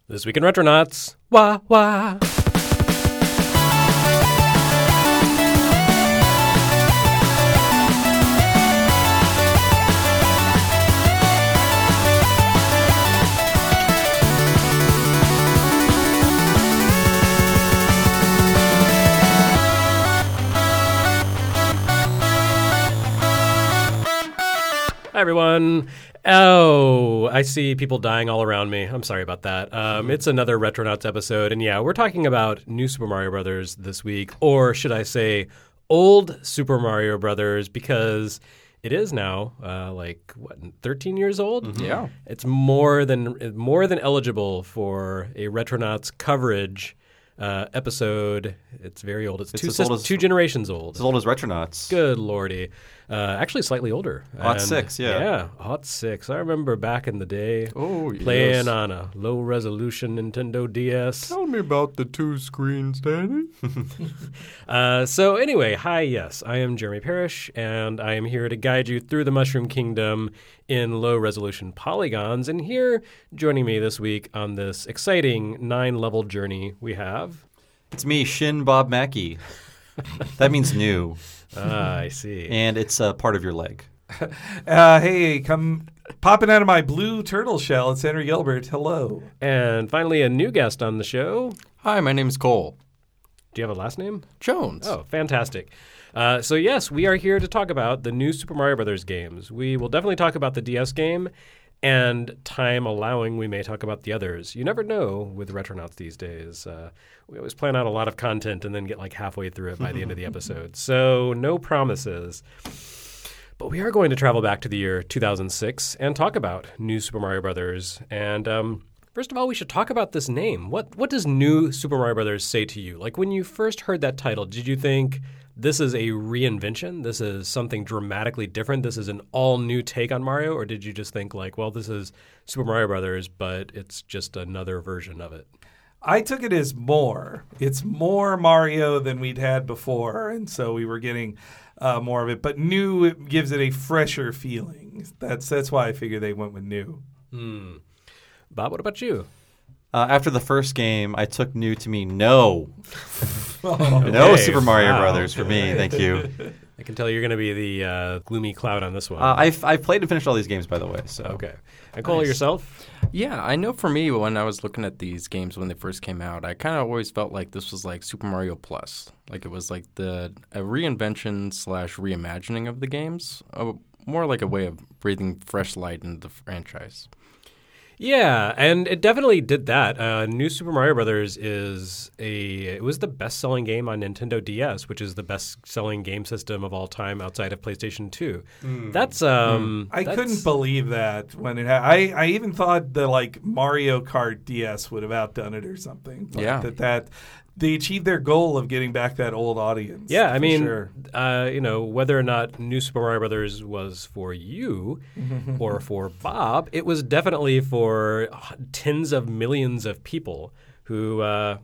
This Week in Retronauts. Wah, wah. Hi, everyone. Oh, I see people dying all around me. I'm sorry about that. It's another Retronauts episode, and yeah, we're talking about New Super Mario Brothers this week, or should I say old Super Mario Brothers, because it is now 13 years old? Mm-hmm. Yeah. It's more than eligible for a Retronauts coverage episode. It's very old. It's two generations old. As old as Retronauts. Good lordy. Actually slightly older. Hot 6, yeah. Yeah, Hot 6. I remember back in the day playing on a low-resolution Nintendo DS. Tell me about the two screens, Danny. So anyway, hi, yes. I am Jeremy Parrish, and I am here to guide you through the Mushroom Kingdom in low-resolution polygons. And here, joining me this week on this exciting 9-level journey we have... It's me, Shin Bob Mackey. That means new. I see. And it's a part of your leg. Hey, come popping out of my blue turtle shell. It's Henry Gilbert. Hello. And finally, a new guest on the show. Hi, my name's Cole. Do you have a last name? Jones. Oh, fantastic. So yes, we are here to talk about the new Super Mario Brothers games. We will definitely talk about the DS game, and time allowing, we may talk about the others. You never know with Retronauts these days. We always plan out a lot of content and then get like halfway through it by the end of the episode. So no promises. But we are going to travel back to the year 2006 and talk about New Super Mario Brothers. And first of all, we should talk about this name. What does New Super Mario Brothers say to you? Like when you first heard that title, did you think this is a reinvention? This is something dramatically different? This is an all-new take on Mario? Or did you just think like, well, this is Super Mario Brothers, but it's just another version of it? I took it as more. It's more Mario than we'd had before, and so we were getting more of it. But new gives it a fresher feeling. That's why I figured they went with new. Bob, what about you? After the first game, I took new to mean no. Okay. No Super Mario Brothers for me. Thank you. I can tell you're going to be the gloomy cloud on this one. I've played and finished all these games, by the way. So okay. And Cole, yourself? Yeah, I know for me, when I was looking at these games when they first came out, I kind of always felt like this was like Super Mario Plus. Like it was like a reinvention / reimagining of the games. More like a way of breathing fresh light into the franchise. Yeah, and it definitely did that. New Super Mario Brothers it was the best-selling game on Nintendo DS, which is the best-selling game system of all time outside of PlayStation 2. I couldn't believe that when it I even thought the Mario Kart DS would have outdone it or something. Yeah. That they achieved their goal of getting back that old audience. Yeah, I mean, sure. Whether or not New Super Mario Brothers was for you or for Bob, it was definitely for tens of millions of people who,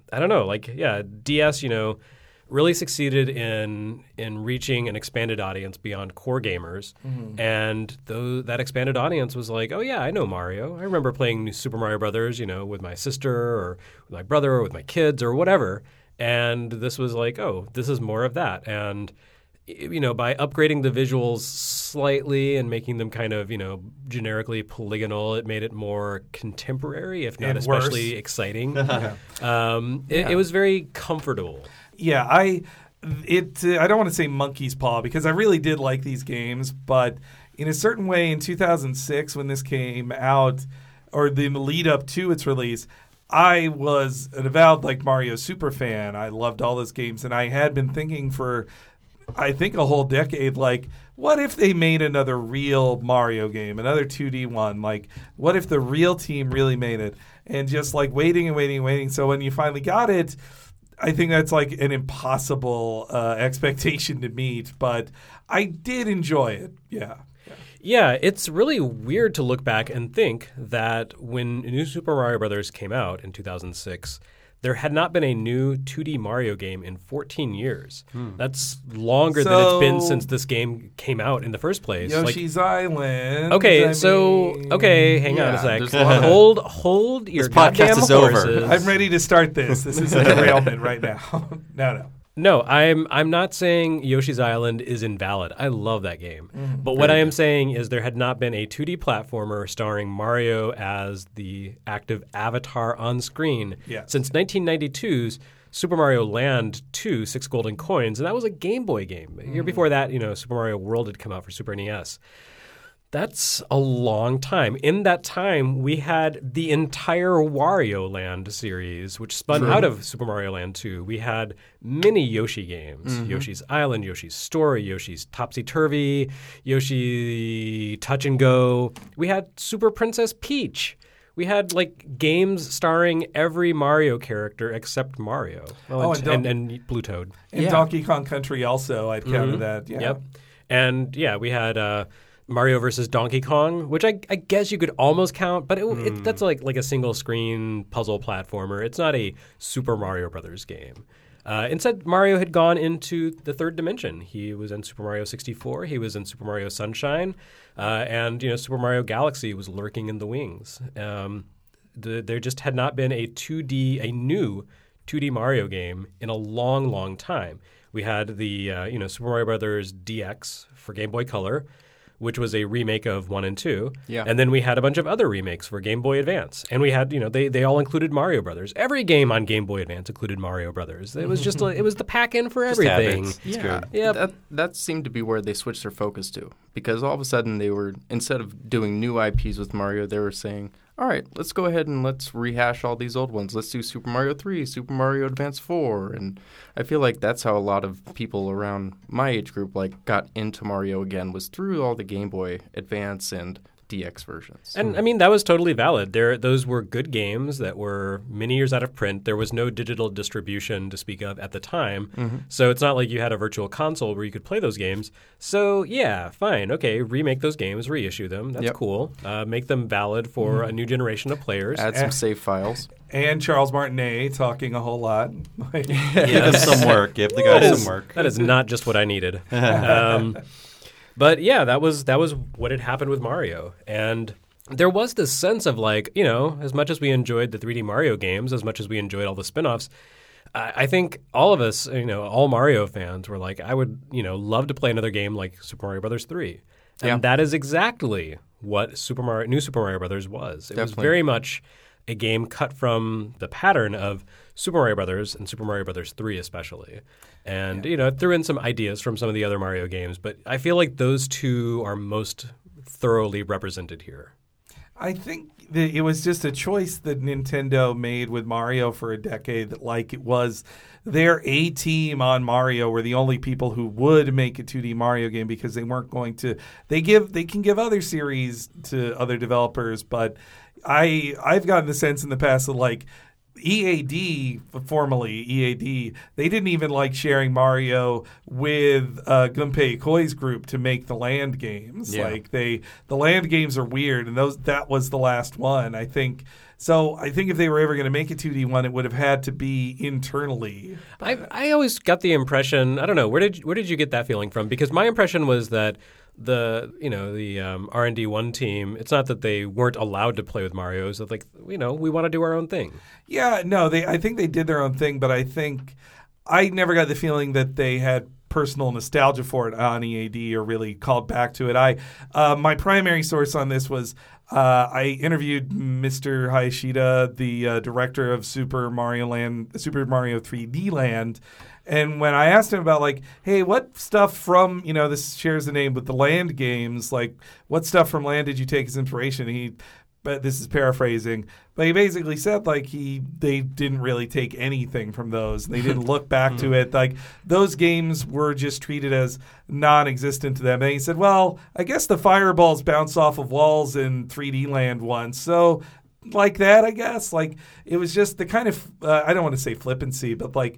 DS, really succeeded in reaching an expanded audience beyond core gamers. And that expanded audience was like, oh, yeah, I know Mario. I remember playing New Super Mario Brothers, with my sister or with my brother or with my kids or whatever. And this was like, oh, this is more of that. And, by upgrading the visuals slightly and making them kind of, generically polygonal, it made it more contemporary, if not and especially worse. Exciting. It was very comfortable. Yeah, I don't want to say monkey's paw because I really did like these games, but in a certain way in 2006 when this came out, or the lead up to its release, I was an avowed Mario super fan. I loved all those games, and I had been thinking for, I think, a whole decade, what if they made another real Mario game, another 2D one? What if the real team really made it? And just waiting and waiting and waiting. So when you finally got it, I think that's an impossible expectation to meet, but I did enjoy it. Yeah. Yeah, it's really weird to look back and think that when New Super Mario Brothers came out in 2006, there had not been a new 2D Mario game in 14 years. That's longer than it's been since this game came out in the first place. Yoshi's Island. Okay, hang on a sec. there's a lot of- Hold your This podcast goddamn is over. horses. I'm ready to start this. This is a derailment right now. No. No, I'm not saying Yoshi's Island is invalid. I love that game. But what I am saying is there had not been a 2D platformer starring Mario as the active avatar on screen since 1992's Super Mario Land 2, 6 Golden Coins, and that was a Game Boy game. A year before that, Super Mario World had come out for Super NES. That's a long time. In that time, we had the entire Wario Land series, which spun out of Super Mario Land 2. We had many Yoshi games. Yoshi's Island, Yoshi's Story, Yoshi's Topsy-Turvy, Yoshi Touch and Go. We had Super Princess Peach. We had games starring every Mario character except Mario. And Blue Toad. And Donkey Kong Country also, I'd counted that. Yeah. Yep. And we had Mario versus Donkey Kong, which I guess you could almost count, but that's like a single screen puzzle platformer. It's not a Super Mario Brothers game. Instead, Mario had gone into the third dimension. He was in Super Mario 64. He was in Super Mario Sunshine. And Super Mario Galaxy was lurking in the wings. There just had not been a new 2D Mario game in a long, long time. We had the Super Mario Brothers DX for Game Boy Color, which was a remake of 1 and 2. Yeah. And then we had a bunch of other remakes for Game Boy Advance. And we had, they all included Mario Brothers. Every game on Game Boy Advance included Mario Brothers. It was just it was the pack-in for everything. It's good. Yep. That seemed to be where they switched their focus to. Because all of a sudden they were, instead of doing new IPs with Mario, they were saying, all right, let's go ahead and let's rehash all these old ones. Let's do Super Mario 3, Super Mario Advance 4. And I feel like that's how a lot of people around my age group got into Mario again, was through all the Game Boy Advance and DX versions. And I mean, that was totally valid. Those were good games that were many years out of print. There was no digital distribution to speak of at the time. So it's not like you had a virtual console where you could play those games. So yeah, fine. Okay, remake those games, reissue them. That's cool. Make them valid for a new generation of players. Add some save files. And Charles Martinet talking a whole lot. Give him some work. Give the guy some work. That is not just what I needed. But yeah, that was what had happened with Mario. And there was this sense of as much as we enjoyed the 3D Mario games, as much as we enjoyed all the spin-offs, I think all of us, all Mario fans were like, I would, love to play another game like Super Mario Brothers 3. And that is exactly what New Super Mario Brothers was. It was very much a game cut from the pattern of Super Mario Brothers and Super Mario Brothers 3 especially. And, it threw in some ideas from some of the other Mario games, but I feel like those two are most thoroughly represented here. I think that it was just a choice that Nintendo made with Mario for a decade that it was their A-team on Mario were the only people who would make a 2D Mario game because they weren't going to they can give other series to other developers, but I've gotten the sense in the past that EAD, formerly EAD, they didn't even like sharing Mario with Gunpei Yokai's group to make the Land games. Yeah. The Land games are weird, and that was the last one, I think. So I think if they were ever going to make a 2D one, it would have had to be internally. I always got the impression, I don't know, where did you get that feeling from? Because my impression was that the R&D 1 team, it's not that they weren't allowed to play with Mario, it's that we want to do our own thing. Yeah, no, I think they did their own thing, but I think I never got the feeling that they had personal nostalgia for it on EAD or really called back to it. My primary source on this was I interviewed Mr. Hayashida, the director of Super Mario 3D Land. And when I asked him about hey, what stuff from, this shares the name with the Land games, what stuff from Land did you take as inspiration? But this is paraphrasing, but he basically said they didn't really take anything from those. They didn't look back to it. Those games were just treated as non-existent to them. And he said, well, I guess the fireballs bounce off of walls in 3D Land once. So that, I guess. It was just the kind of, I don't want to say flippancy, but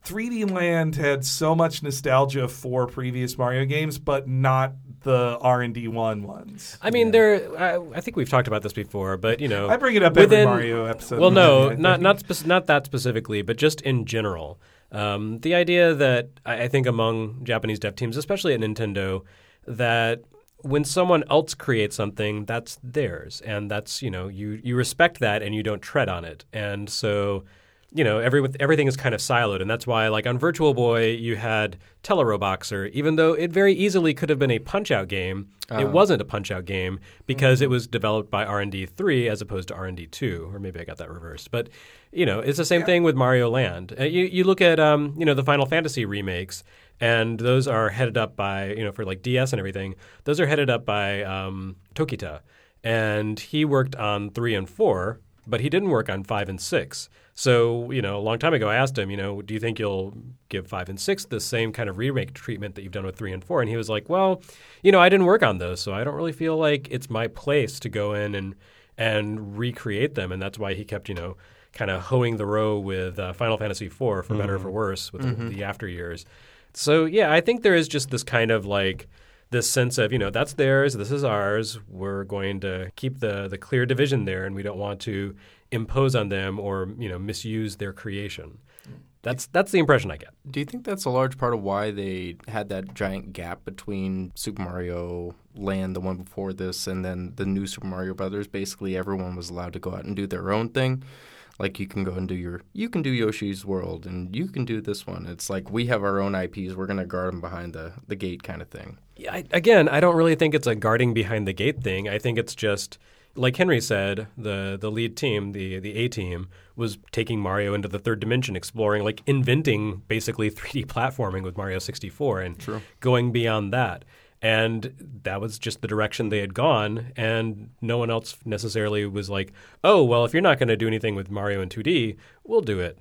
3D Land had so much nostalgia for previous Mario games, but not the R&D 1 ones. I mean, I think we've talked about this before, but I bring it up every Mario episode. Well, no, not that specifically, but just in general. The idea that I think among Japanese dev teams, especially at Nintendo, that when someone else creates something, that's theirs, and that's you respect that and you don't tread on it, and so. Everything is kind of siloed, and that's why, like on Virtual Boy, you had Teleroboxer, even though it very easily could have been a Punch-Out game. It wasn't a Punch-Out game because it was developed by R&D 3 as opposed to R&D 2, or maybe I got that reversed. But, it's the same thing with Mario Land. You look at, the Final Fantasy remakes, and those are headed up by, for like DS and everything, those are headed up by Tokita. And he worked on 3 and 4, but he didn't work on 5 and 6. So, a long time ago, I asked him, do you think you'll give 5 and 6 the same kind of remake treatment that you've done with 3 and 4? And he was like, well, I didn't work on those, so I don't really feel like it's my place to go in and recreate them. And that's why he kept, kind of hoeing the row with Final Fantasy IV, for better or for worse, with the after years. So, yeah, I think there is just this kind of like this sense of, that's theirs, this is ours. We're going to keep the clear division there, and we don't want to impose on them or misuse their creation. That's the impression I get. Do you think that's a large part of why they had that giant gap between Super Mario Land, the one before this, and then the new Super Mario Brothers? Basically, everyone was allowed to go out and do their own thing. Like you can go and do Yoshi's World, and you can do this one. It's like we have our own IPs. We're going to guard them behind the gate kind of thing. Yeah, I don't really think it's a guarding behind the gate thing. I think it's just, like Henry said, the lead team, the A team, was taking Mario into the third dimension, exploring, like inventing basically 3D platforming with Mario 64 and going beyond that. And that was just the direction they had gone, and no one else necessarily was like, oh, well, if you're not going to do anything with Mario in 2D, we'll do it.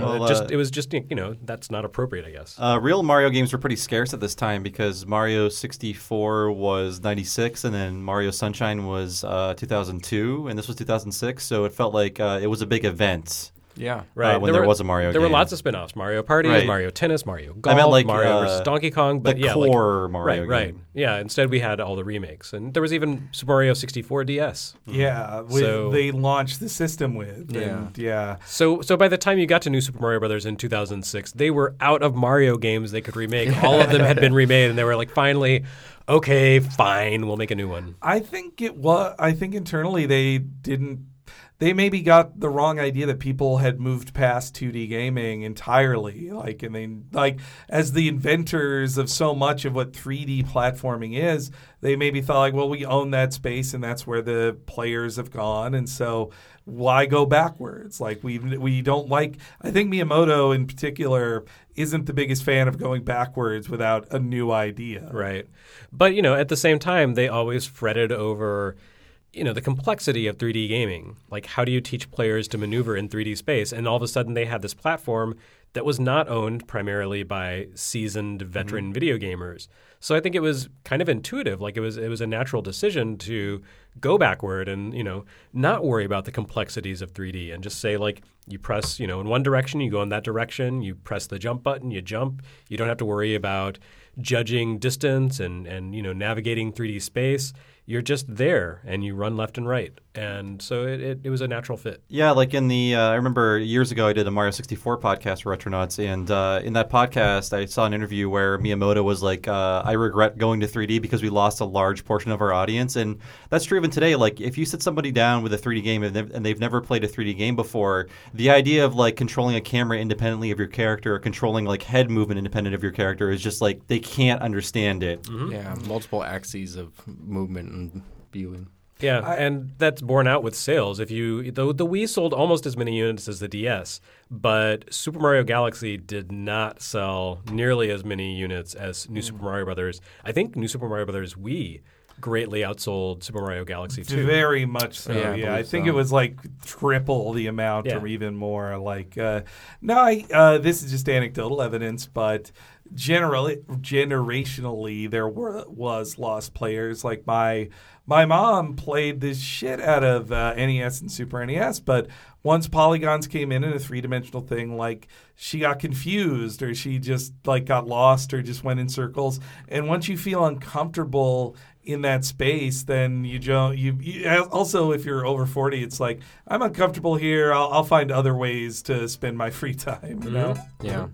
It was just that's not appropriate, I guess. Real Mario games were pretty scarce at this time because Mario 64 was 96, and then Mario Sunshine was 2002, and this was 2006, so it felt like it was a big event. Yeah, right. When there was a Mario game. There were lots of spin-offs. Mario Party, Mario Tennis, Mario Golf, I meant like, Mario versus Donkey Kong. But the core Mario game. Right. Yeah, instead we had all the remakes. And there was even Super Mario 64 DS. Yeah, they launched the system with. So by the time you got to New Super Mario Brothers in 2006, they were out of Mario games they could remake. All of them had been remade, and they were like, finally, okay, fine, we'll make a new one. I think internally they maybe got the wrong idea that people had moved past 2D gaming entirely. As the inventors of so much of what 3D platforming is, they maybe thought like, well, we own that space and that's where the players have gone, and so why go backwards? Like we don't like. I think Miyamoto in particular isn't the biggest fan of going backwards without a new idea. Right, but at the same time, they always fretted over the complexity of 3D gaming. Like, how do you teach players to maneuver in 3D space? And all of a sudden, they had this platform that was not owned primarily by seasoned veteran video gamers. So I think it was kind of intuitive. Like, it was a natural decision to go backward and, not worry about the complexities of 3D and just say, like, you press, in one direction, you go in that direction, you press the jump button, you jump. You don't have to worry about judging distance and navigating 3D space. You're just there, and you run left and right. And so it was a natural fit. Yeah, like in the I remember years ago I did a Mario 64 podcast for Retronauts, and in that podcast I saw an interview where Miyamoto was like, I regret going to 3D because we lost a large portion of our audience. And that's true even today. Like, if you sit somebody down with a 3D game and they've never played a 3D game before, the idea of like controlling a camera independently of your character or controlling like head movement independent of your character is just like they can't understand it. Mm-hmm. Yeah, multiple axes of movement and viewing. Yeah, and that's borne out with sales. The Wii sold almost as many units as the DS, but Super Mario Galaxy did not sell nearly as many units as New Super Mario Brothers. I think New Super Mario Brothers Wii greatly outsold Super Mario Galaxy 2. Very much so. Yeah, I think it was like triple the amount or even more. Like, this is just anecdotal evidence, but generationally there was lost players. Like my mom played this shit out of NES and Super NES, but once polygons came in a 3-dimensional thing, like she got confused or she just like got lost or just went in circles. And once you feel uncomfortable in that space, then you also, if you're over 40, it's like, I'm uncomfortable here. I'll find other ways to spend my free time, you know? Yeah.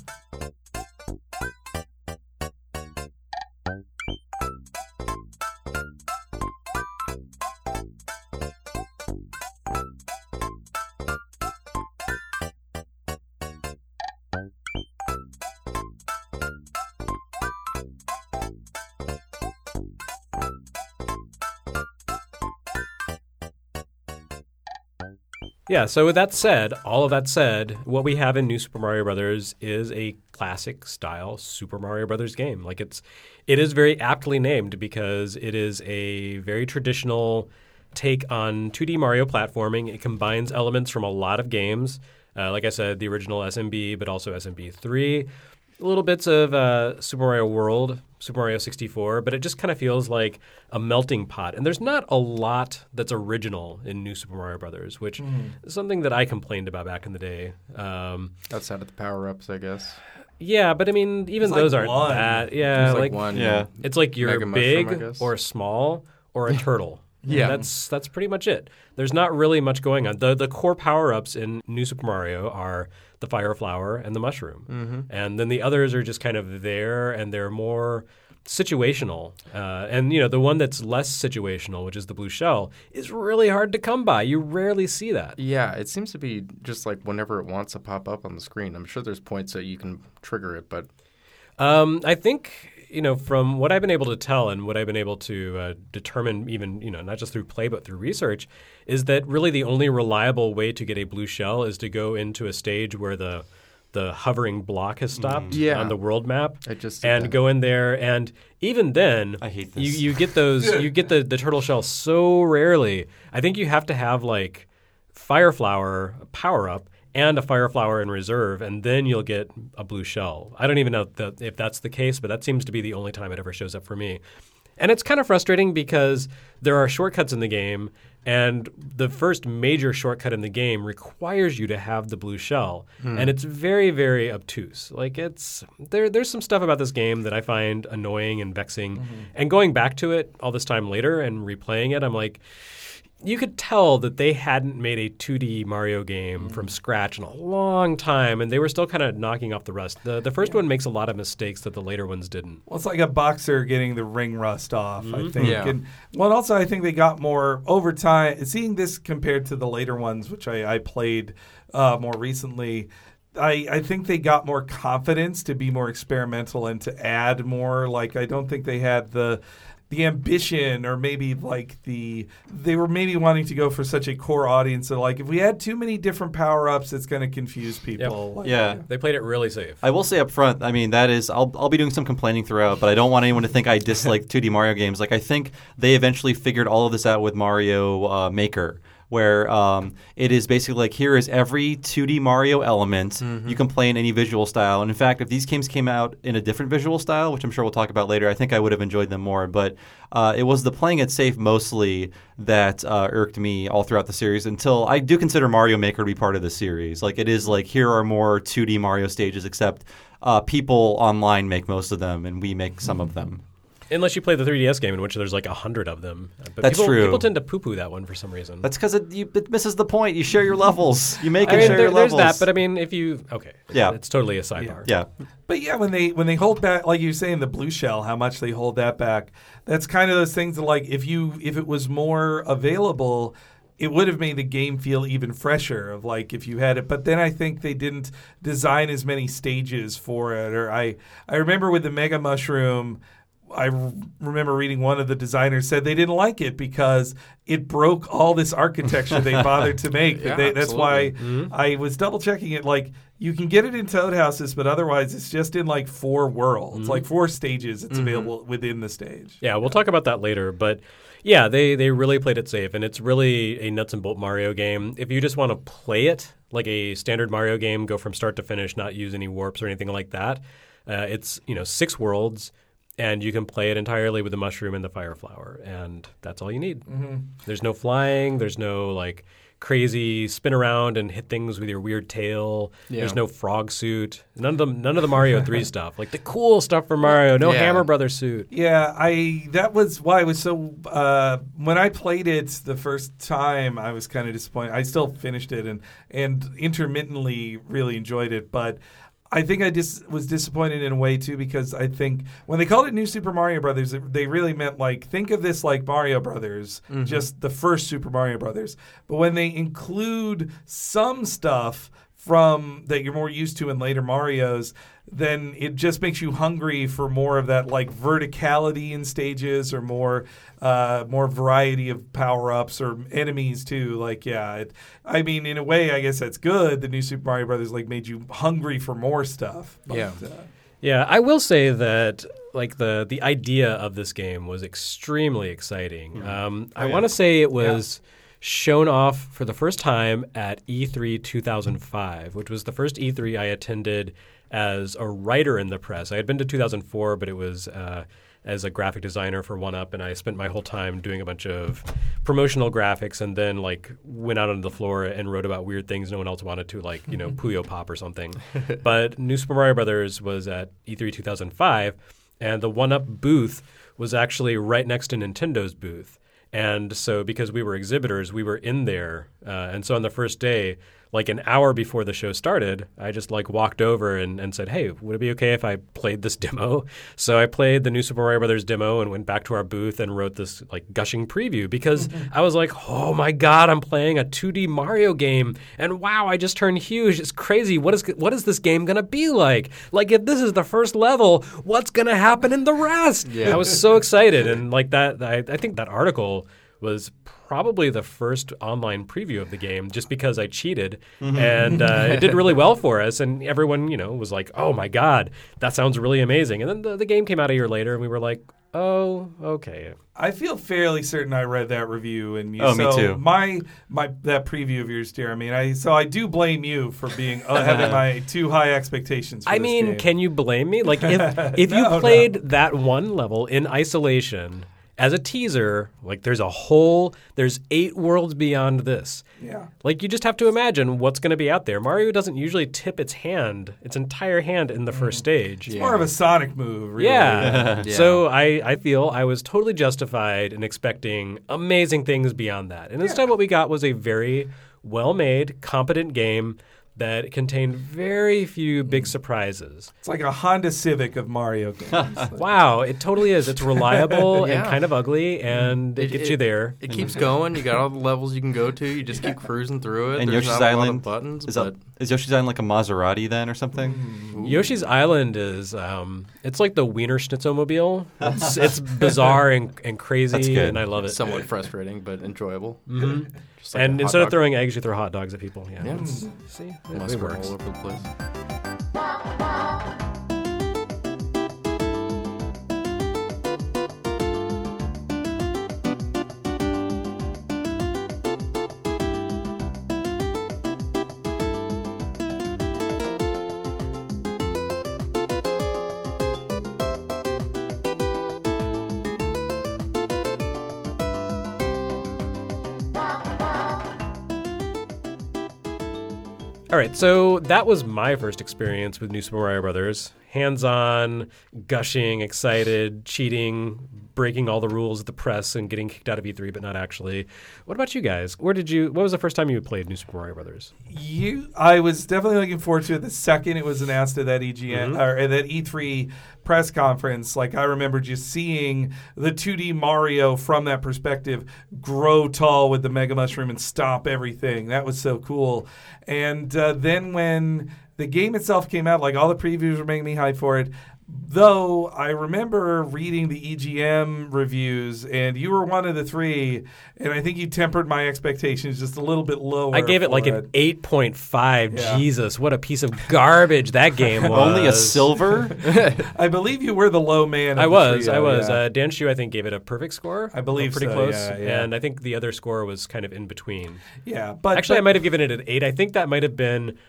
Yeah, so with that said, all of that said, what we have in New Super Mario Brothers is a classic style Super Mario Brothers game. Like it is very aptly named because it is a very traditional take on 2D Mario platforming. It combines elements from a lot of games. Like I said, the original SMB, but also SMB 3. Little bits of Super Mario World, Super Mario 64, but it just kind of feels like a melting pot. And there's not a lot that's original in New Super Mario Brothers, which is something that I complained about back in the day. Outside of the power-ups, I guess. Yeah, but I mean, even It's those like aren't one. that. Yeah, There's like one. Yeah. it's like you're Mega mushroom, I big guess. or small or a turtle. Yeah. That's pretty much it. There's not really much going on. The core power-ups in New Super Mario are the fire flower and the mushroom. Mm-hmm. And then the others are just kind of there, and they're more situational. And, you know, the one that's less situational, which is the blue shell, is really hard to come by. You rarely see that. Yeah, it seems to be just like whenever it wants to pop up on the screen. I'm sure there's points that you can trigger it, but I think, you know, from what I've been able to tell and what I've been able to determine, even, you know, not just through play but through research, is that really the only reliable way to get a blue shell is to go into a stage where the hovering block has stopped Yeah. on the world map, I just did and that. go in there, and even then, I hate this. You get those, you get the turtle shell so rarely. I think you have to have like fire flower power up and a fire flower in reserve, and then you'll get a blue shell. I don't even know if that's the case, but that seems to be the only time it ever shows up for me. And it's kind of frustrating because there are shortcuts in the game, and the first major shortcut in the game requires you to have the blue shell, and it's very, very obtuse. Like there's some stuff about this game that I find annoying and vexing. And going back to it all this time later and replaying it, I'm like, you could tell that they hadn't made a 2D Mario game from scratch in a long time, and they were still kind of knocking off the rust. The first one makes a lot of mistakes that the later ones didn't. Well, it's like a boxer getting the ring rust off, I think. Yeah. And also I think they got more over time. Seeing this compared to the later ones, which I played more recently, I think they got more confidence to be more experimental and to add more. Like, I don't think they had the ambition, or maybe like they were maybe wanting to go for such a core audience that, like, if we had too many different power-ups, it's going to confuse people. Like, Yeah. They played it really safe. I will say up front, I mean, that is, I'll be doing some complaining throughout, but I don't want anyone to think I dislike 2D Mario games. Like, I think they eventually figured all of this out with Mario Maker, where it is basically like, here is every 2D Mario element. You can play in any visual style. And in fact, if these games came out in a different visual style, which I'm sure we'll talk about later, I think I would have enjoyed them more. But it was the playing it safe mostly that irked me all throughout the series, until I do consider Mario Maker to be part of the series. Like, it is like, here are more 2D Mario stages, except people online make most of them, and we make some of them. Unless you play the 3DS game, in which there's like 100 of them. But That's true. People tend to poo-poo that one for some reason. That's because it misses the point. You share your levels. You make I it mean, share your there's levels. that, but I mean, if you Yeah. it's totally a sidebar. yeah. But yeah, when they hold back, like you say in the blue shell, how much they hold that back, that's kind of those things that, like, if it was more available, it would have made the game feel even fresher, of like, if you had it. But then I think they didn't design as many stages for it. Or I remember with the Mega Mushroom, I remember reading one of the designers said they didn't like it because it broke all this architecture they bothered to make. Yeah, That's why I was double checking it. Like, you can get it in Toad Houses, but otherwise it's just in like 4 worlds, like 4 stages. It's available within the stage. Yeah, we'll talk about that later. But yeah, they really played it safe, and it's really a nuts and bolt Mario game. If you just want to play it like a standard Mario game, go from start to finish, not use any warps or anything like that, It's 6 worlds, and you can play it entirely with the mushroom and the fire flower, and that's all you need. There's no flying. There's no crazy spin around and hit things with your weird tail. Yeah. There's no frog suit. None of the Mario 3 stuff, like the cool stuff from Mario. No Hammer Brothers suit. Yeah, that was why I was so. When I played it the first time, I was kind of disappointed. I still finished it and intermittently really enjoyed it, but I think I just was disappointed in a way too, because I think when they called it New Super Mario Brothers, they really meant think of this like Mario Brothers, just the first Super Mario Brothers. But when they include some stuff from that you're more used to in later Marios, then it just makes you hungry for more of that verticality in stages, or more variety of power-ups or enemies too. I mean, in a way, I guess that's good. The New Super Mario Brothers made you hungry for more stuff. But, Yeah, I will say that the idea of this game was extremely exciting. I want to say it was shown off for the first time at E3 2005, which was the first E3 I attended as a writer in the press. I had been to 2004, but it was as a graphic designer for 1UP, and I spent my whole time doing a bunch of promotional graphics, and then went out on the floor and wrote about weird things no one else wanted to, Puyo Pop or something. But New Super Mario Brothers was at E3 2005, and the 1UP booth was actually right next to Nintendo's booth. And so because we were exhibitors, we were in there. And so on the first day, an hour before the show started, I just walked over and said, hey, would it be okay if I played this demo? So I played the New Super Mario Brothers demo and went back to our booth and wrote this gushing preview, because I was like, oh my God, I'm playing a 2D Mario game. And wow, I just turned huge. It's crazy. What is this game going to be like? If this is the first level, what's going to happen in the rest? Yeah. I was so excited. And I think that article was probably the first online preview of the game, just because I cheated, and it did really well for us, and everyone was like, oh my God, that sounds really amazing. And then the game came out a year later, and we were like, oh, okay. I feel fairly certain I read that review, and me too. My that preview of yours, Jeremy. I do blame you for being having my too high expectations. For this game. Can you blame me? If you played that one level in isolation as a teaser, there's 8 worlds beyond this. Yeah. You just have to imagine what's going to be out there. Mario doesn't usually tip its entire hand in the first stage. It's more of a Sonic move, really. Yeah. So I feel I was totally justified in expecting amazing things beyond that. And instead what we got was a very well-made, competent game that contained very few big surprises. It's like a Honda Civic of Mario games. Wow, it totally is. It's reliable and kind of ugly, and it gets you there. It keeps going. You got all the levels you can go to. You just keep cruising through it. And There's Yoshi's not Island a lot of buttons. Is Yoshi's Island like a Maserati then or something? Yoshi's Island is it's like the Wiener Schnitzelmobile. It's bizarre and crazy, and I love it. Somewhat frustrating, but enjoyable. Mm-hmm. And instead of throwing eggs, you throw hot dogs at people. Yeah. See? It works. All over the place. All right, so that was my first experience with New Super Mario Brothers. Hands-on, gushing, excited, cheating, breaking all the rules at the press, and getting kicked out of E3, but not actually. What about you guys? What was the first time you played New Super Mario Brothers? I was definitely looking forward to it the second it was announced at that or that E3 press conference. I remember just seeing the 2D Mario from that perspective grow tall with the Mega Mushroom and stop everything. That was so cool. And then when the game itself came out, all the previews were making me hyped for it. Though I remember reading the EGM reviews, and you were one of the 3, and I think you tempered my expectations just a little bit lower. I gave it an 8.5. Yeah. Jesus, what a piece of garbage that game was. Only a silver? I believe you were the low man. I was. Yeah. Dan Shu, I think, gave it a perfect score. I believe pretty so, close. Yeah. And I think the other score was kind of in between. Yeah, but actually, I might have given it an 8. I think that might have been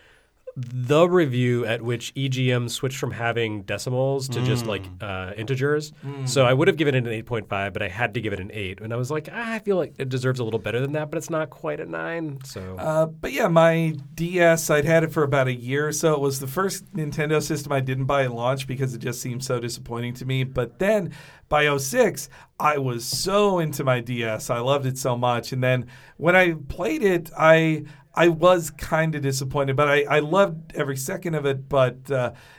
the review at which EGM switched from having decimals to just like integers. So I would have given it an 8.5, but I had to give it an 8. And I was like, I feel like it deserves a little better than that, but it's not quite a 9. So, But yeah, my DS, I'd had it for about a year or so. It was the first Nintendo system I didn't buy at launch because it just seemed so disappointing to me. But then by 06, I was so into my DS. I loved it so much. And then when I played it, I was kind of disappointed, but I loved every second of it. But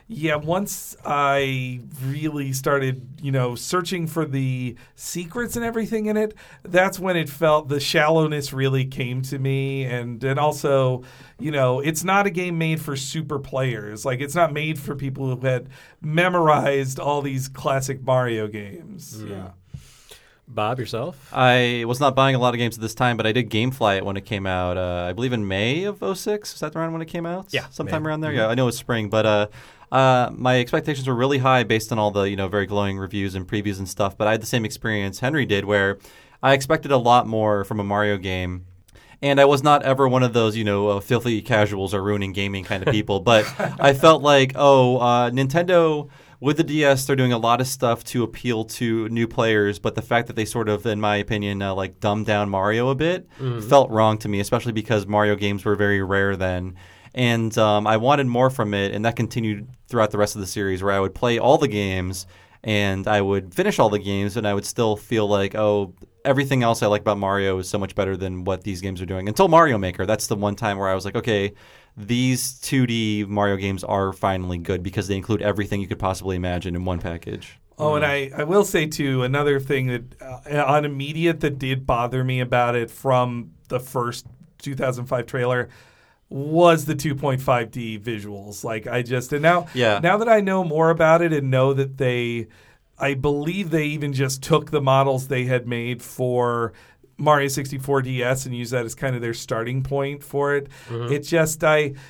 once I really started, searching for the secrets and everything in it, that's when it felt the shallowness really came to me. And also, it's not a game made for super players. Like, it's not made for people who had memorized all these classic Mario games. Yeah. Bob, yourself? I was not buying a lot of games at this time, but I did GameFly it when it came out. I believe in May of 06. Is that around when it came out? Yeah, sometime May. around there. Yeah, I know it was spring, but my expectations were really high based on all the very glowing reviews and previews and stuff. But I had the same experience Henry did, where I expected a lot more from a Mario game. And I was not ever one of those, filthy casuals or ruining gaming kind of people. But I felt like, Nintendo, with the DS, they're doing a lot of stuff to appeal to new players. But the fact that they sort of, in my opinion, dumbed down Mario a bit felt wrong to me, especially because Mario games were very rare then. And I wanted more from it. And that continued throughout the rest of the series, where I would play all the games and I would finish all the games and I would still feel like, everything else I like about Mario is so much better than what these games are doing. Until Mario Maker, that's the one time where I was like, okay, these 2D Mario games are finally good because they include everything you could possibly imagine in one package. Oh, and I will say, too, another thing that on immediate that did bother me about it from the first 2005 trailer was the 2.5D visuals. Now that I know more about it and know that I believe they even just took the models they had made for Mario 64 DS and used that as kind of their starting point for it. It's just,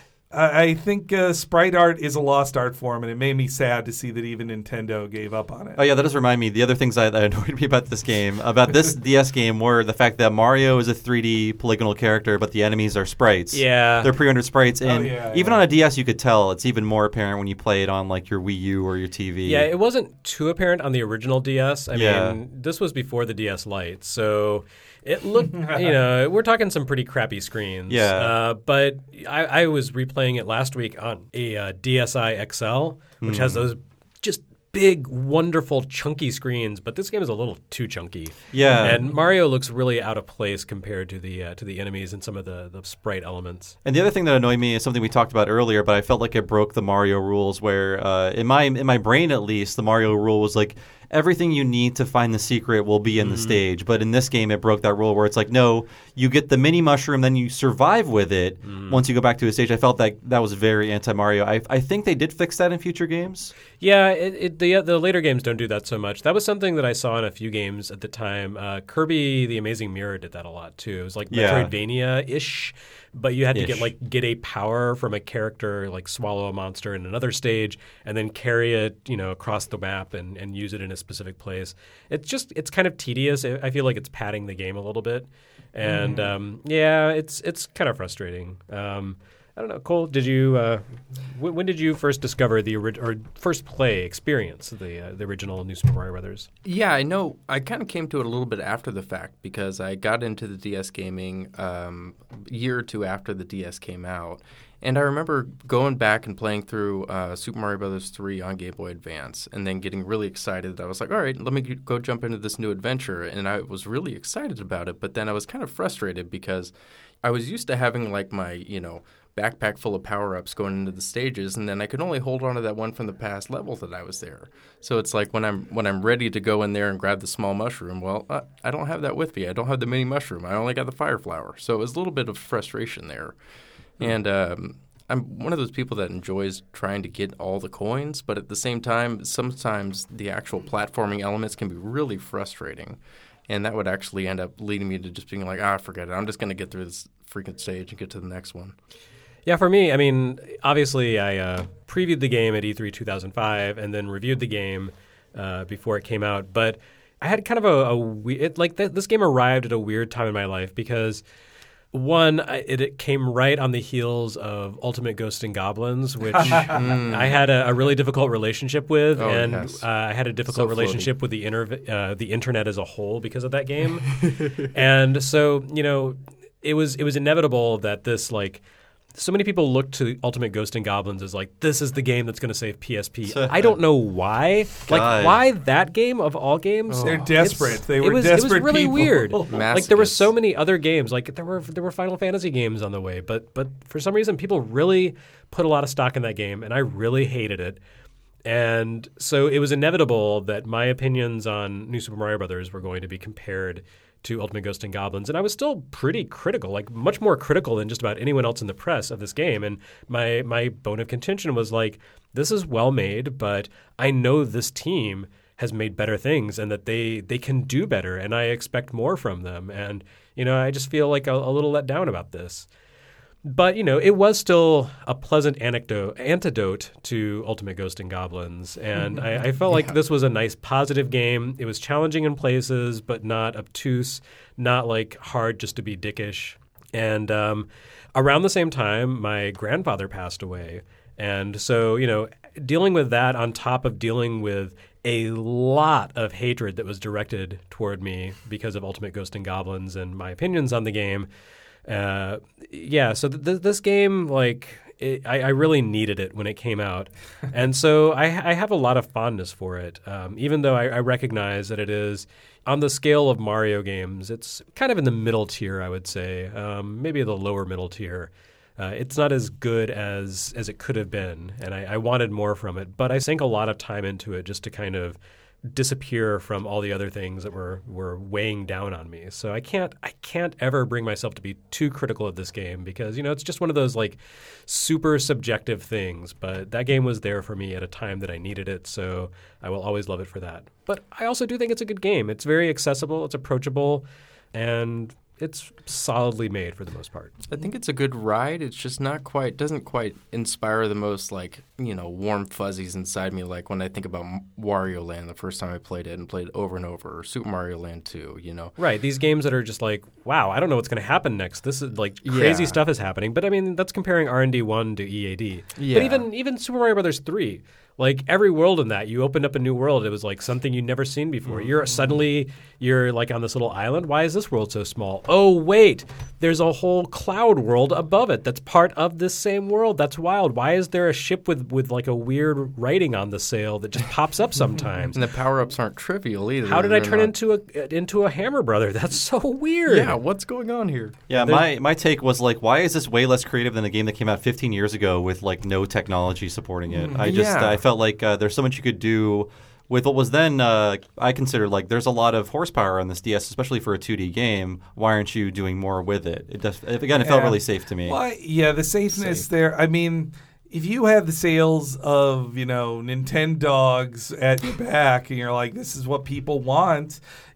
I think sprite art is a lost art form, and it made me sad to see that even Nintendo gave up on it. Oh, yeah, that does remind me. The other things that annoyed me about this game, about this DS game, were the fact that Mario is a 3D polygonal character, but the enemies are sprites. Yeah. They're pre-rendered sprites. And even on a DS, you could tell. It's even more apparent when you play it on, your Wii U or your TV. Yeah, it wasn't too apparent on the original DS. I mean, this was before the DS Lite, so it looked, we're talking some pretty crappy screens. Yeah. But I was replaying it last week on a DSi XL, which has those just big, wonderful, chunky screens. But this game is a little too chunky. Yeah. And Mario looks really out of place compared to the enemies and some of the sprite elements. And the other thing that annoyed me is something we talked about earlier, but I felt like it broke the Mario rules. Where in my brain at least, the Mario rule was like, everything you need to find the secret will be in the stage. But in this game, it broke that rule where it's like, no, you get the mini mushroom, then you survive with it once you go back to a stage. I felt that was very anti-Mario. I think they did fix that in future games. Yeah, the later games don't do that so much. That was something that I saw in a few games at the time. Kirby The Amazing Mirror did that a lot, too. It was like Metroidvania-ish, but you had to get a power from a character, like swallow a monster in another stage, and then carry it, across the map and use it in a specific place. It's kind of tedious. I feel like it's padding the game a little bit, and it's kind of frustrating. I don't know, Cole. Did you when did you first discover or first experience the original New Super Mario Brothers? Yeah, I know. I kind of came to it a little bit after the fact because I got into the DS gaming a year or two after the DS came out. And I remember going back and playing through Super Mario Brothers 3 on Game Boy Advance and then getting really excited. I was like, all right, let me go jump into this new adventure. And I was really excited about it, but then I was kind of frustrated because I was used to having my, backpack full of power-ups going into the stages, and then I could only hold on to that one from the past level that I was there. So it's like when I'm ready to go in there and grab the small mushroom, well, I don't have that with me. I don't have the mini mushroom. I only got the fire flower. So it was a little bit of frustration there. And I'm one of those people that enjoys trying to get all the coins, but at the same time, sometimes the actual platforming elements can be really frustrating. And that would actually end up leading me to just being like, forget it. I'm just going to get through this freaking stage and get to the next one. Yeah, for me, I mean, obviously I previewed the game at E3 2005 and then reviewed the game before it came out. But I had kind of this game arrived at a weird time in my life because One, it came right on the heels of Ultimate Ghosts and Goblins, which I had a really difficult relationship with, I had a difficult relationship with the internet as a whole because of that game. And so, it was inevitable that this so many people look to Ultimate Ghosts and Goblins as this is the game that's going to save PSP. I don't know why. Why that game of all games? They're desperate. It was really people. weird. There were so many other games. There were Final Fantasy games on the way, but for some reason people really put a lot of stock in that game, and I really hated it. And so it was inevitable that my opinions on New Super Mario Brothers were going to be compared to Ultimate Ghosts and Goblins, and I was still pretty critical, much more critical than just about anyone else in the press of this game. And my bone of contention was this is well made, but I know this team has made better things and that they can do better, and I expect more from them. And I just feel a little let down about this. But, it was still a pleasant antidote to Ultimate Ghosts and Goblins. And I felt like this was a nice, positive game. It was challenging in places, but not obtuse, not hard just to be dickish. And around the same time, my grandfather passed away. And so, dealing with that on top of dealing with a lot of hatred that was directed toward me because of Ultimate Ghosts and Goblins and my opinions on the game, so this game, I really needed it when it came out. And so I have a lot of fondness for it, even though I recognize that it is, on the scale of Mario games, it's kind of in the middle tier, I would say, maybe the lower middle tier. It's not as good as it could have been, and I wanted more from it. But I sank a lot of time into it just to kind of disappear from all the other things that were weighing down on me. So I can't ever bring myself to be too critical of this game because it's just one of those super subjective things. But that game was there for me at a time that I needed it, so I will always love it for that. But I also do think it's a good game. It's very accessible, it's approachable, and it's solidly made for the most part. I think it's a good ride. It's just doesn't quite inspire the most warm fuzzies inside me. Like when I think about Wario Land the first time I played it and played it over and over, or Super Mario Land 2, Right. These games that are just wow, I don't know what's going to happen next. This is crazy stuff is happening. But I mean, that's comparing R&D 1 to EAD. Yeah. But even Super Mario Brothers 3, every world in that, you opened up a new world. It was something you'd never seen before. Mm-hmm. You're on this little island. Why is this world so small? Oh, wait, there's a whole cloud world above it that's part of this same world. That's wild. Why is there a ship with a weird writing on the sail that just pops up sometimes? And the power-ups aren't trivial either. How did I turn into a Hammer Brother? That's so weird. Yeah, what's going on here? Yeah, my take was why is this way less creative than the game that came out 15 years ago with no technology supporting it? I felt there's so much you could do with what was then I consider there's a lot of horsepower on this DS, especially for a 2D game. Why aren't you doing more with it? It felt really safe to me. Well, the safeness there. I mean, if you have the sales of Nintendogs at your back, and you're this is what people want,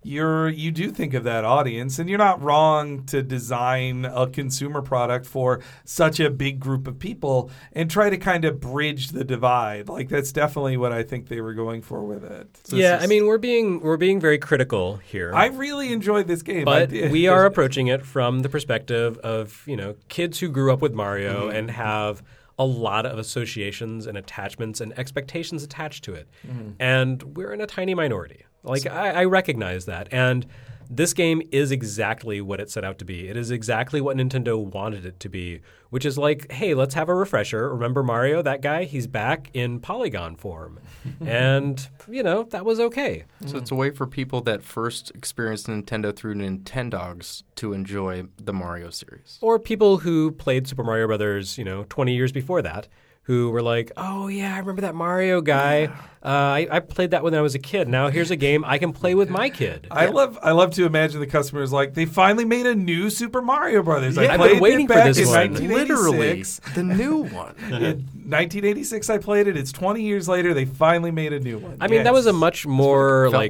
you do think of that audience, and you're not wrong to design a consumer product for such a big group of people and try to kind of bridge the divide. That's definitely what I think they were going for with it. So I mean, we're being very critical here. I really enjoyed this game, but we are approaching it from the perspective of kids who grew up with Mario and have a lot of associations and attachments and expectations attached to it. Mm-hmm. And we're in a tiny minority. I recognize that. And this game is exactly what it set out to be. It is exactly what Nintendo wanted it to be, which is hey, let's have a refresher. Remember Mario, that guy? He's back in polygon form. And, that was okay. So it's a way for people that first experienced Nintendo through Nintendogs to enjoy the Mario series. Or people who played Super Mario Brothers, 20 years before that, who were oh, yeah, I remember that Mario guy. Yeah. I played that when I was a kid. Now here's a game I can play with my kid. I love to imagine the customers they finally made a new Super Mario Brothers. Yeah, I've been waiting for this one. Literally, the new one. In 1986, I played it. It's 20 years later. They finally made a new one. I mean, that was a much more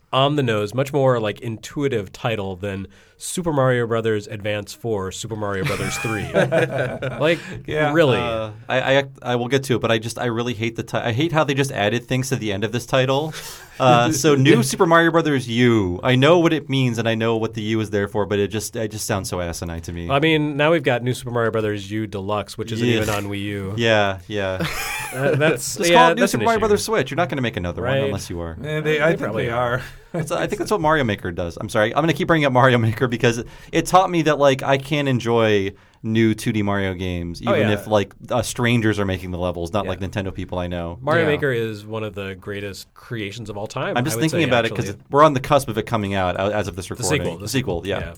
on the nose, much more like intuitive title than Super Mario Brothers Advance 4, Super Mario Brothers 3. Like, really. I will get to it, but I really hate I hate how they just added things to the end of this title. So New Super Mario Brothers U. I know what it means and I know what the U is there for, but it just sounds so asinine to me. I mean, now we've got New Super Mario Brothers U Deluxe, which isn't even on Wii U. Yeah. That's Just call it New that's Super an Mario issue. Brothers Switch. You're not going to make another one unless you are. I think they are. I think that's what Mario Maker does. I'm sorry. I'm going to keep bringing up Mario Maker because it taught me that like I can enjoy new 2D Mario games even if like strangers are making the levels, not like Nintendo people I know. Mario Maker is one of the greatest creations of all time. I'm just thinking about it because we're on the cusp of it coming out as of this recording. The sequel, yeah.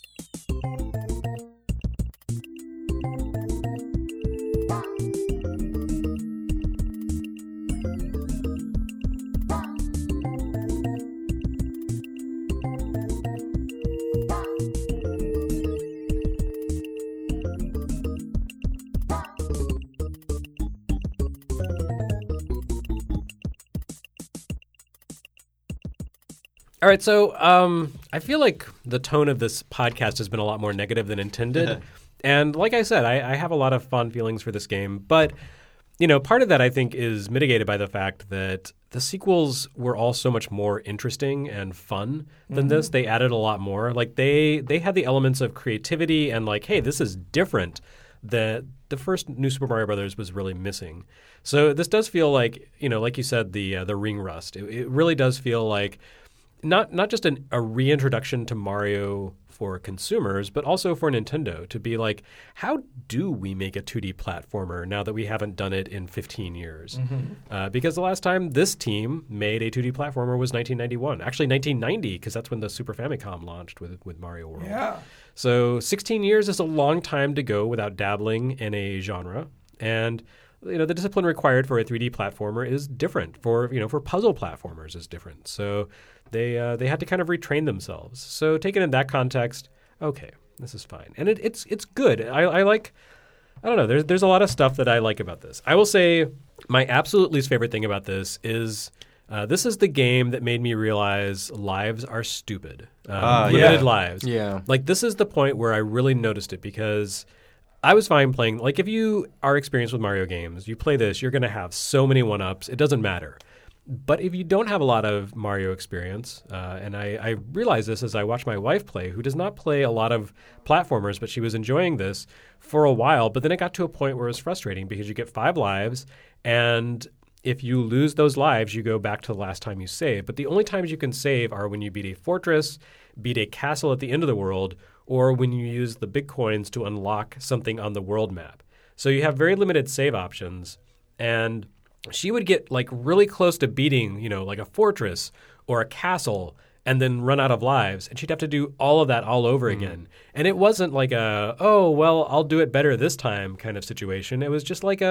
All right, so I feel like the tone of this podcast has been a lot more negative than intended. And like I said, I have a lot of fond feelings for this game. But, you know, part of that I think is mitigated by the fact that the sequels were all so much more interesting and fun than this. They added a lot more. Like they had the elements of creativity and like, hey, this is different that the first New Super Mario Brothers was really missing. So this does feel like, you know, like you said, the ring rust. It really does feel like not just a reintroduction to Mario for consumers, but also for Nintendo to be like, how do we make a 2D platformer now that we haven't done it in 15 years? Because the last time this team made a 2D platformer was 1991. Actually, 1990, because that's when the Super Famicom launched with Mario World. Yeah. So 16 years is a long time to go without dabbling in a genre. And you know, the discipline required for a 3D platformer is different. For puzzle platformers is different. So they had to kind of retrain themselves. So taken in that context, okay, this is fine, and it's good. I don't know. There's a lot of stuff that I like about this. I will say my absolute least favorite thing about this is the game that made me realize lives are stupid. Limited lives. Yeah. Like this is the point where I really noticed it because I was fine playing. Like if you are experienced with Mario games, you play this, you're going to have so many one-ups. It doesn't matter. But if you don't have a lot of Mario experience, and I realized this as I watched my wife play, who does not play a lot of platformers, but she was enjoying this for a while. But then it got to a point where it was frustrating because you get 5 lives, and if you lose those lives, you go back to the last time you saved. But the only times you can save are when you beat a fortress, beat a castle at the end of the world, or when you use the big coins to unlock something on the world map. So you have very limited save options, and she would get like really close to beating, you know, like a fortress or a castle and then run out of lives. And she'd have to do all of that all over again. And it wasn't like I'll do it better this time kind of situation. It was just like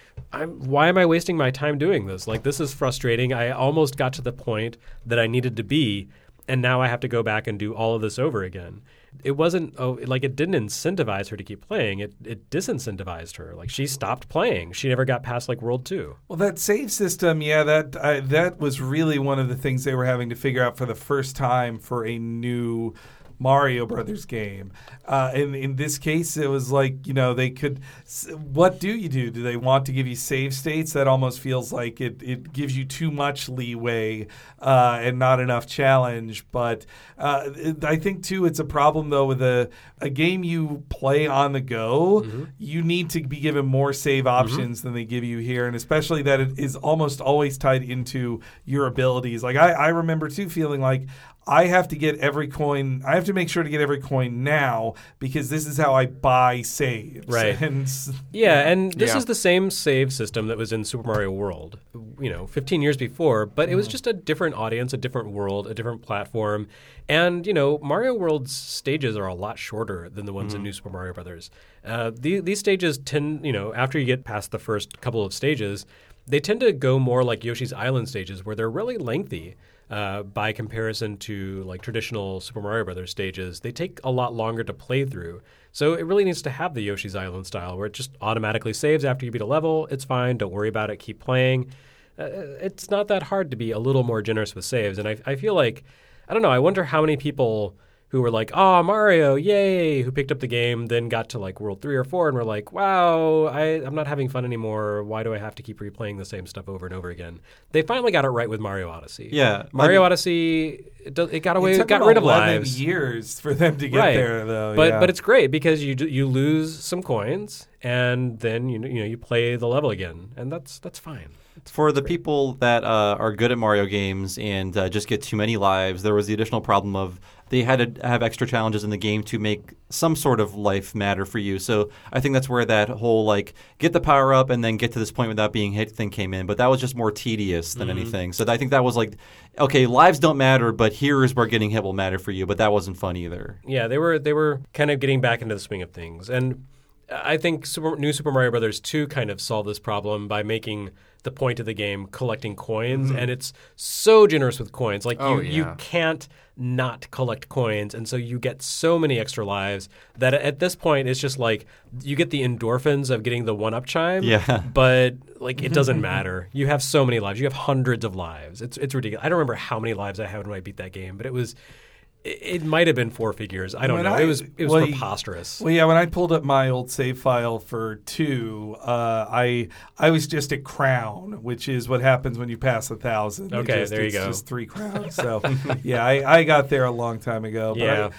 why am I wasting my time doing this? Like, this is frustrating. I almost got to the point that I needed to be, and now I have to go back and do all of this over again. It wasn't it didn't incentivize her to keep playing. It disincentivized her. Like she stopped playing. She never got past like World 2. Well, that save system, that was really one of the things they were having to figure out for the first time for a new Mario Brothers game. In this case, it was like, you know, they could. What do you do? Do they want to give you save states? That almost feels like it gives you too much leeway and not enough challenge. But I think too, it's a problem though with a game you play on the go. You need to be given more save options than they give you here, and especially that it is almost always tied into your abilities. Like I remember too feeling like I have to get every coin. I have to make sure to get every coin now because this is how I buy saves. Right. And this is the same save system that was in Super Mario World, 15 years before, but it was just a different audience, a different world, a different platform. And, Mario World's stages are a lot shorter than the ones in New Super Mario Brothers. These stages tend, after you get past the first couple of stages, they tend to go more like Yoshi's Island stages where they're really lengthy. By comparison to like traditional Super Mario Brothers stages, they take a lot longer to play through. So it really needs to have the Yoshi's Island style where it just automatically saves after you beat a level. It's fine. Don't worry about it. Keep playing. it's not that hard to be a little more generous with saves. And I feel like, I don't know, I wonder how many people who were like, oh, Mario, yay, who picked up the game, then got to like World 3 or 4 and were like, wow, I'm not having fun anymore. Why do I have to keep replaying the same stuff over and over again? They finally got it right with Mario Odyssey. Yeah. Mario Odyssey, it got away, It took got about rid of 11 lives. years for them to get Right. there, though. But it's great because you lose some coins and then you play the level again, and that's fine. For the people that are good at Mario games and just get too many lives, there was the additional problem of they had to have extra challenges in the game to make some sort of life matter for you. So I think that's where that whole like get the power up and then get to this point without being hit thing came in. But that was just more tedious than anything. So I think that was like, okay, lives don't matter, but here's where getting hit will matter for you. But that wasn't fun either. Yeah, they were kind of getting back into the swing of things. And I think New Super Mario Brothers 2 kind of solved this problem by making the point of the game collecting coins, and it's so generous with coins. Like you can't not collect coins, and so you get so many extra lives that at this point it's just like you get the endorphins of getting the one-up chime, but like it doesn't matter. You have so many lives. You have hundreds of lives. It's ridiculous. I don't remember how many lives I had when I beat that game, but it might have been 4 figures. I don't know. It was preposterous. Well, yeah, when I pulled up my old save file for 2, I was just at crown, which is what happens when you pass 1,000. Okay, there you go. It's just 3 crowns. So, yeah, I got there a long time ago. But Yeah.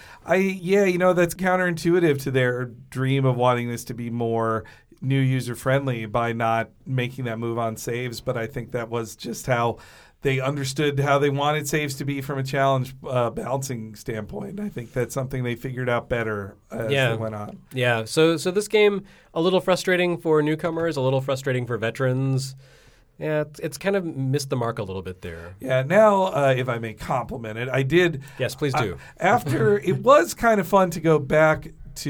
that's counterintuitive to their dream of wanting this to be more new user friendly by not making that move on saves. But I think that was just how they understood how they wanted saves to be from a challenge balancing standpoint. I think that's something they figured out better as they went on. Yeah. So this game, a little frustrating for newcomers, a little frustrating for veterans. Yeah, it's kind of missed the mark a little bit there. Yeah. Now, if I may compliment it, I did. Yes, please do. After it was kind of fun to go back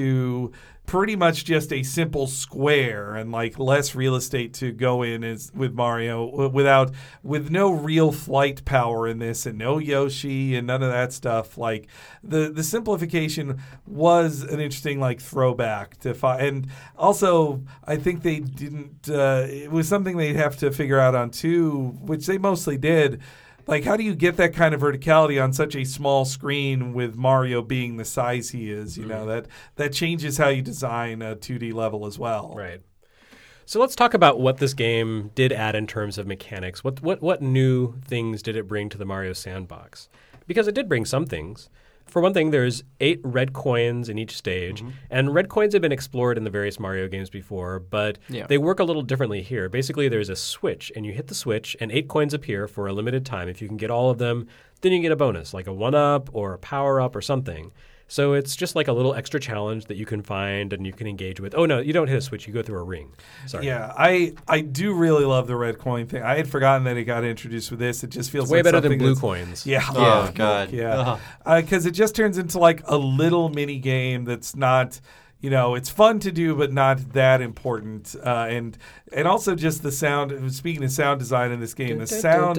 to pretty much just a simple square and like less real estate to go in as with Mario with no real flight power in this and no Yoshi and none of that stuff. Like the simplification was an interesting like throwback to and also I think they didn't it was something they'd have to figure out on 2, which they mostly did. Like, how do you get that kind of verticality on such a small screen with Mario being the size he is? You know, that changes how you design a 2D level as well. Right. So let's talk about what this game did add in terms of mechanics. What new things did it bring to the Mario sandbox? Because it did bring some things. For one thing, there's 8 red coins in each stage, and red coins have been explored in the various Mario games before, but they work a little differently here. Basically, there's a switch, and you hit the switch, and 8 coins appear for a limited time. If you can get all of them, then you get a bonus, like a 1-up or a power-up or something. So it's just like a little extra challenge that you can find and you can engage with. Oh, no, you don't hit a switch. You go through a ring. Sorry. Yeah, I do really love the red coin thing. I had forgotten that it got introduced with this. It just feels It's way like better than something blue that's- coins. Yeah. Oh, God. Yeah. Because it just turns into like a little mini game that's not, it's fun to do, but not that important. And also just the sound. Speaking of sound design in this game, the sound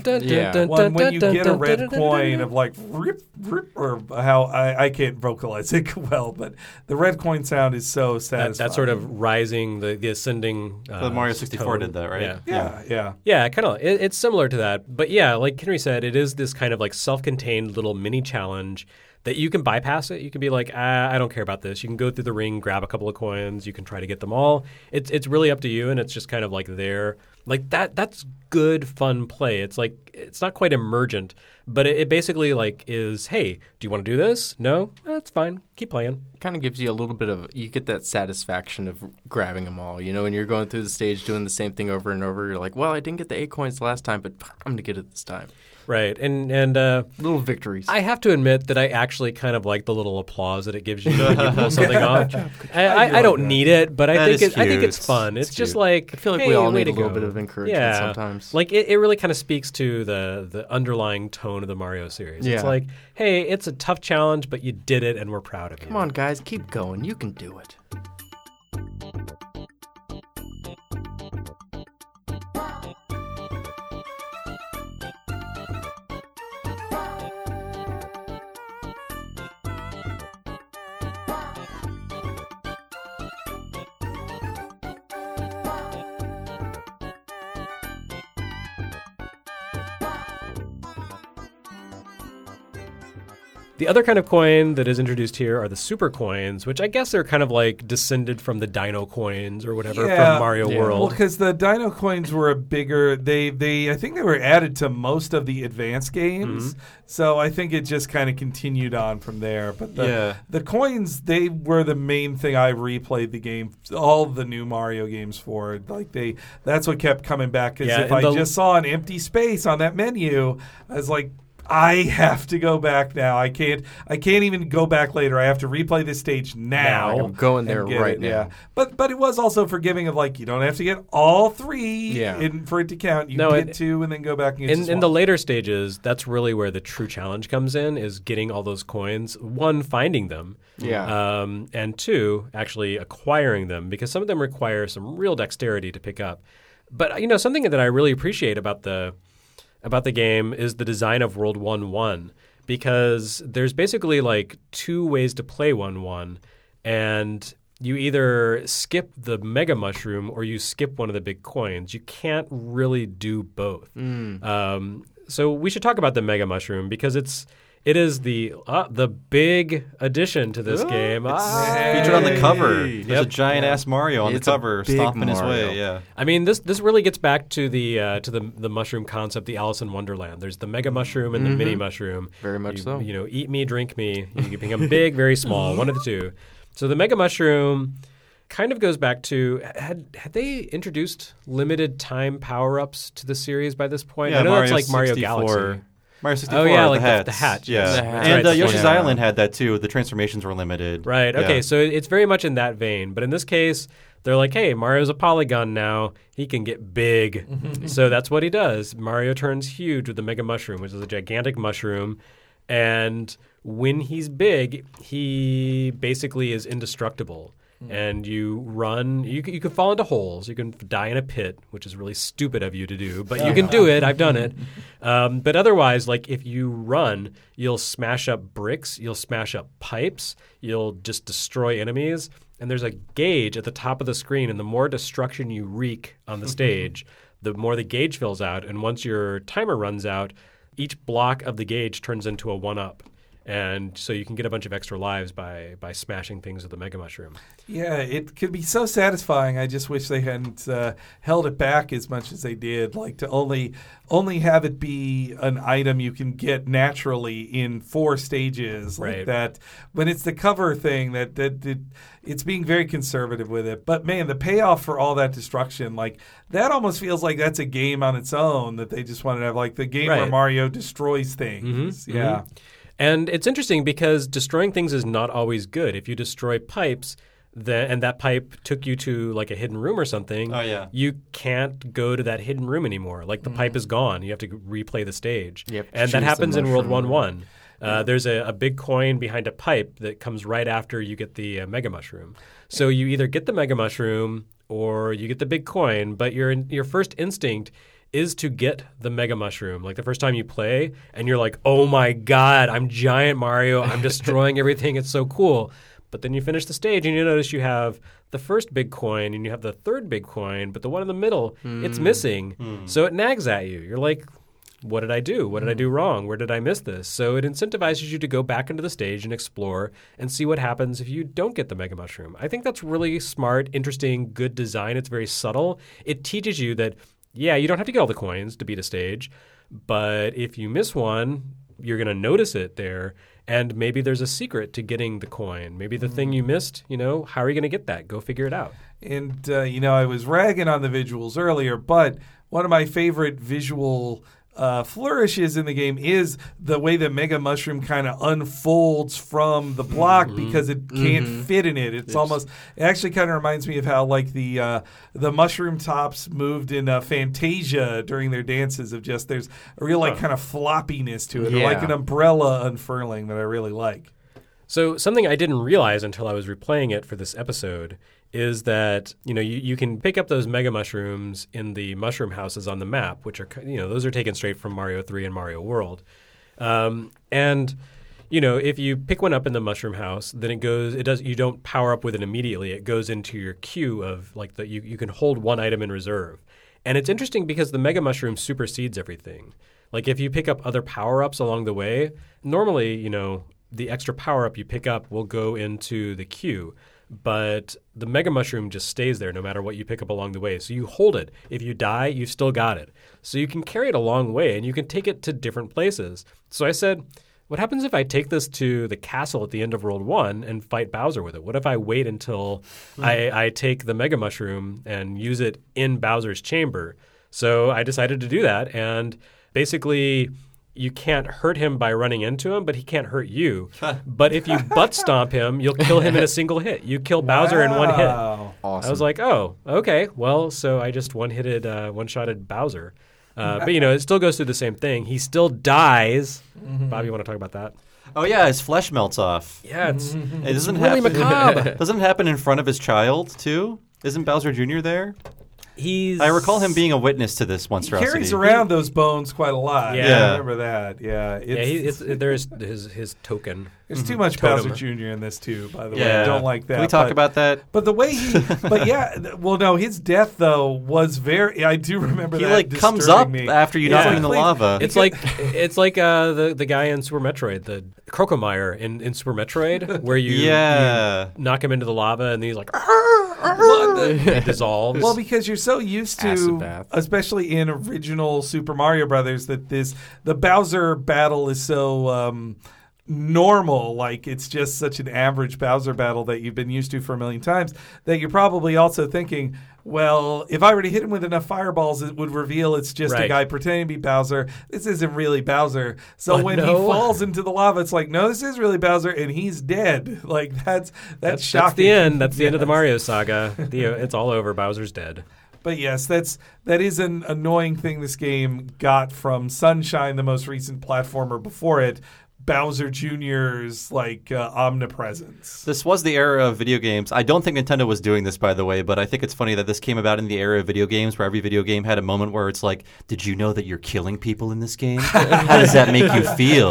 when you get a red coin of like rip, rip, or how I can't vocalize it well, but the red coin sound is so satisfying. That sort of rising, the ascending. The Mario 64 tone. did that, right? Yeah. Yeah, kind of. It's similar to that. But yeah, like Henry said, it is this kind of like self-contained little mini challenge that you can bypass it. You can be like, I don't care about this. You can go through the ring, grab a couple of coins. You can try to get them all. It's really up to you, and it's just kind of like there. Like that's good, fun play. It's like it's not quite emergent, but it basically like is, hey, do you want to do this? No? That's fine. Keep playing. It kind of gives you a little bit of, you get that satisfaction of grabbing them all. When you're going through the stage doing the same thing over and over, you're like, well, I didn't get the 8 coins last time, but I'm going to get it this time. Right. And little victories. I have to admit that I actually kind of like the little applause that it gives you when you pull something off. I don't need it, but I think it's fun. It's just cute. like, I feel like hey, we all way need to a little go. bit of encouragement sometimes. Like it really kind of speaks to the underlying tone of the Mario series. Yeah. It's like, hey, it's a tough challenge, but you did it, and we're proud of you. Come on, guys, keep going. You can do it. The other kind of coin that is introduced here are the super coins, which I guess are kind of like descended from the Dino coins or whatever from Mario World. Well, because the Dino coins were a bigger, I think they were added to most of the advanced games. So I think it just kind of continued on from there. But the coins, they were the main thing I replayed the game, all the new Mario games for. Like that's what kept coming back. Because if I just saw an empty space on that menu, I was like, I have to go back now. I can't even go back later. I have to replay this stage now. I'm going there right now. Yeah. But it was also forgiving of like, you don't have to get all three for it to count. You can get two and then go back and get in the later stages, that's really where the true challenge comes in, is getting all those coins. One, finding them. And two, actually acquiring them, because some of them require some real dexterity to pick up. But something that I really appreciate about the game is the design of World 1-1, because there's basically like two ways to play 1-1, and you either skip the Mega Mushroom or you skip one of the big coins. You can't really do both. So we should talk about the Mega Mushroom, because it is the big addition to this game. It's featured on the cover. There's a giant-ass Mario on the cover stomping his way. Yeah. I mean, this really gets back to the mushroom concept, the Alice in Wonderland. There's the Mega Mushroom and the Mini Mushroom. Very much so. Eat me, drink me. You can become big, very small, one of the two. So the Mega Mushroom kind of goes back to, had they introduced limited time power-ups to the series by this point? Yeah, I know Mario that's like Mario 64. Galaxy. Mario 64, like the the hatch. Yeah. The hatch. And Right, Yoshi's yeah. Island had that too. The transformations were limited. Right. Okay. Yeah. So it's very much in that vein. But in this case, they're like, hey, Mario's a polygon now. He can get big. So that's what he does. Mario turns huge with the Mega Mushroom, which is a gigantic mushroom. And when he's big, he basically is indestructible. And you run, you can fall into holes, you can die in a pit, which is really stupid of you to do, but you can do it. I've done it. But otherwise, like if you run, you'll smash up bricks, you'll smash up pipes, you'll just destroy enemies. And there's a gauge at the top of the screen, and the more destruction you wreak on the stage, the more the gauge fills out. And once your timer runs out, each block of the gauge turns into a 1-up. And so you can get a bunch of extra lives by smashing things with the Mega Mushroom. Yeah, it could be so satisfying. I just wish they hadn't held it back as much as they did. Like to only have it be an item you can get naturally in 4 stages, like Right. that. When it's the cover thing, that it's being very conservative with it. But man, the payoff for all that destruction, like that almost feels like that's a game on its own that they just wanted to have, like the game where Right. Mario destroys things. Yeah. And it's interesting because destroying things is not always good. If you destroy pipes, and that pipe took you to like a hidden room or something, you can't go to that hidden room anymore. Like the pipe is gone. You have to replay the stage. And that happens in World 1-1. There's a big coin behind a pipe that comes right after you get the Mega Mushroom. So you either get the Mega Mushroom or you get the big coin, but your first instinct is to get the Mega Mushroom. Like the first time you play and you're like, oh my God, I'm giant Mario. I'm destroying everything. It's so cool. But then you finish the stage and you notice you have the first big coin and you have the third big coin, but the one in the middle, it's missing. So it nags at you. You're like, what did I do? What did I do wrong? Where did I miss this? So it incentivizes you to go back into the stage and explore and see what happens if you don't get the Mega Mushroom. I think that's really smart, interesting, good design. It's very subtle. It teaches you that you don't have to get all the coins to beat a stage, but if you miss one, you're going to notice it there, and maybe there's a secret to getting the coin. Maybe the thing you missed, how are you going to get that? Go figure it out. And, I was ragging on the visuals earlier, but one of my favorite visual flourishes in the game is the way the Mega Mushroom kind of unfolds from the block because it can't fit in it. It actually kind of reminds me of how like the mushroom tops moved in Fantasia during their dances of just there's a real like kind of floppiness to it, or like an umbrella unfurling that I really like. So something I didn't realize until I was replaying it for this episode is that you can pick up those Mega Mushrooms in the mushroom houses on the map, which are those are taken straight from Mario 3 and Mario World. And if you pick one up in the mushroom house, then you don't power up with it immediately. It goes into your queue of like you can hold one item in reserve. And it's interesting because the Mega Mushroom supersedes everything. Like if you pick up other power-ups along the way, normally, the extra power-up you pick up will go into the queue. But the Mega Mushroom just stays there no matter what you pick up along the way. So you hold it. If you die, you've still got it. So you can carry it a long way, and you can take it to different places. So I said, what happens if I take this to the castle at the end of World 1 and fight Bowser with it? What if I wait until I take the Mega Mushroom and use it in Bowser's chamber? So I decided to do that, and basically you can't hurt him by running into him, but he can't hurt you. But if you butt stomp him, you'll kill him in a single hit. You kill Bowser in one hit. Awesome. I was like, oh, okay. Well, so I just one-shotted Bowser. But, it still goes through the same thing. He still dies. Bob, you want to talk about that? Oh yeah, his flesh melts off. Yeah, it's It really macabre. Doesn't it happen in front of his child too? Isn't Bowser Jr. there? I recall him being a witness to this He monstrosity. carries around those bones quite a lot. Yeah. I remember that. Yeah. There's his token. There's too much Totem. Bowser Jr. in this too, by the way. Yeah. I don't like that. Can we talk about that? But the way his death though was very. I do remember He that. comes up disturbing me. after you knock him in the Please. lava. It's like the guy in Super Metroid, the Crocomire in Super Metroid, where you knock him into the lava and he's like he dissolves. Well, because you're so used Acid to, bath. especially in original Super Mario Brothers, that the Bowser battle is so normal, like it's just such an average Bowser battle that you've been used to for a million times, that you're probably also thinking, well, if I were to hit him with enough fireballs, it would reveal it's just a Right. guy pretending to be Bowser. This isn't really Bowser. So But when he no. falls into the lava, it's like, no, this is really Bowser, and he's dead. Like that's shocking. That's the end. That's the end of the Yes. Mario saga. It's all over. Bowser's dead. But yes, that is an annoying thing this game got from Sunshine, the most recent platformer before it. Bowser Jr.'s omnipresence. This was the era of video games. I don't think Nintendo was doing this, by the way, but I think it's funny that this came about in the era of video games where every video game had a moment where it's like, did you know that you're killing people in this game? How does that make you feel?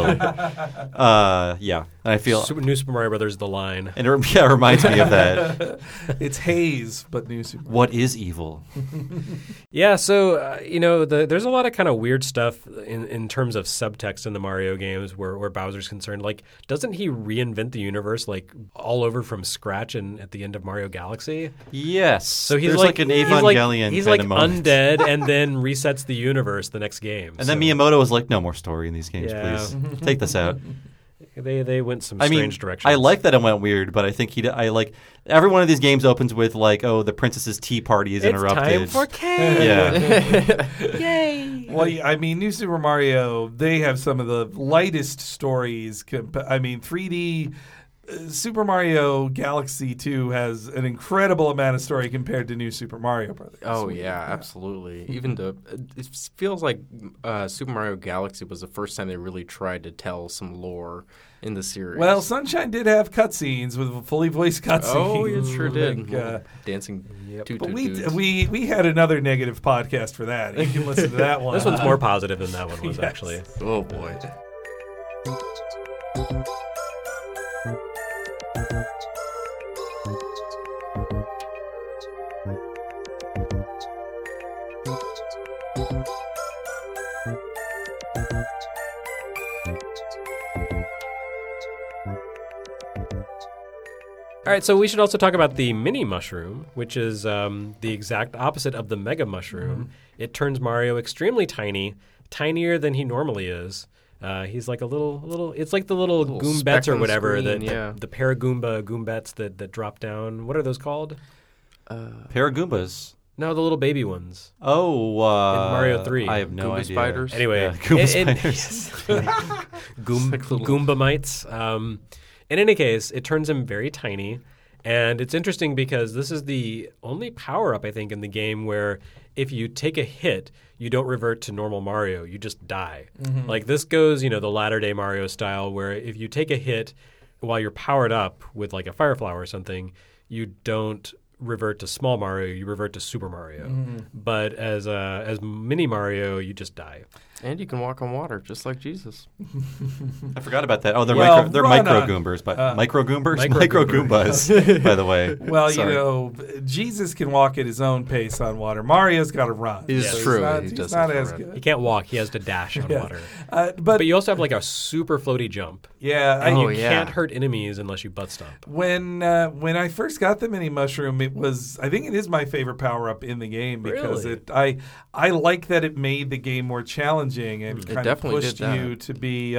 Yeah. And I feel... New Super Mario Brothers: The Line. And it reminds me of that. It's Haze, but new Super. What is evil? Yeah, so there's a lot of kind of weird stuff in terms of subtext in the Mario games where Bowser's concerned. Like, doesn't he reinvent the universe like all over from scratch at the end of Mario Galaxy? Yes. So he's There's like an Evangelion he's kind like of moment. undead and then resets the universe the next game. And then Miyamoto was like, no more story in these games, Yeah. please. Take this out. They went some I mean, strange directions. I like that it went weird, but I think I like every one of these games opens with like, oh, the princess's tea party is interrupted. It's time for cake. Yeah. Yay! Well, I mean, New Super Mario, they have some of the lightest stories. 3D Super Mario Galaxy 2 has an incredible amount of story compared to New Super Mario Brothers. Oh yeah, absolutely. Even it feels like Super Mario Galaxy was the first time they really tried to tell some lore in the series. Well, Sunshine did have cutscenes with fully voiced cutscenes. oh, it sure did. Like, Dancing. Toot but toot we toots. we had another negative podcast for that. You can listen to that one. This one's more positive than that one was Yes. actually. Oh boy. All right, so we should also talk about the mini mushroom, which is the exact opposite of the mega mushroom. It turns Mario extremely tiny, tinier than he normally is. He's like a little. It's like the little Little Goombets speck or on the whatever. screen, The yeah. the Paragoomba Goombets that drop down. What are those called? Paragoombas. No, the little baby ones. Oh, In Mario 3. I have no Goomba idea. spiders? Anyway, Yeah, Goomba spiders. Goomba mites. In any case, it turns him very tiny. And it's interesting because this is the only power-up, I think, in the game where if you take a hit, you don't revert to normal Mario. You just die. Like this goes, the latter-day Mario style where if you take a hit while you're powered up with like a Fire Flower or something, you don't revert to Small Mario, you revert to Super Mario. But as Mini Mario, you just die. And you can walk on water, just like Jesus. I forgot about that. Oh, they're Well, they're run micro on. Goombers, but micro Goombers, Micro micro Goombers. Goombas. By the way, Well, Sorry. you know, Jesus can walk at his own pace on water. Mario's got to run. It's So true. He's He not, does he's not have to as run. He good. can't walk. He has to dash on Yeah. water. But But you also have like a super floaty jump. yeah, And Oh, you yeah. can't hurt enemies unless you butt stomp. when I first got the mini mushroom, I think it is my favorite power up in the game because Really? I like that it made the game more challenging and It kind of definitely pushed did that. you to be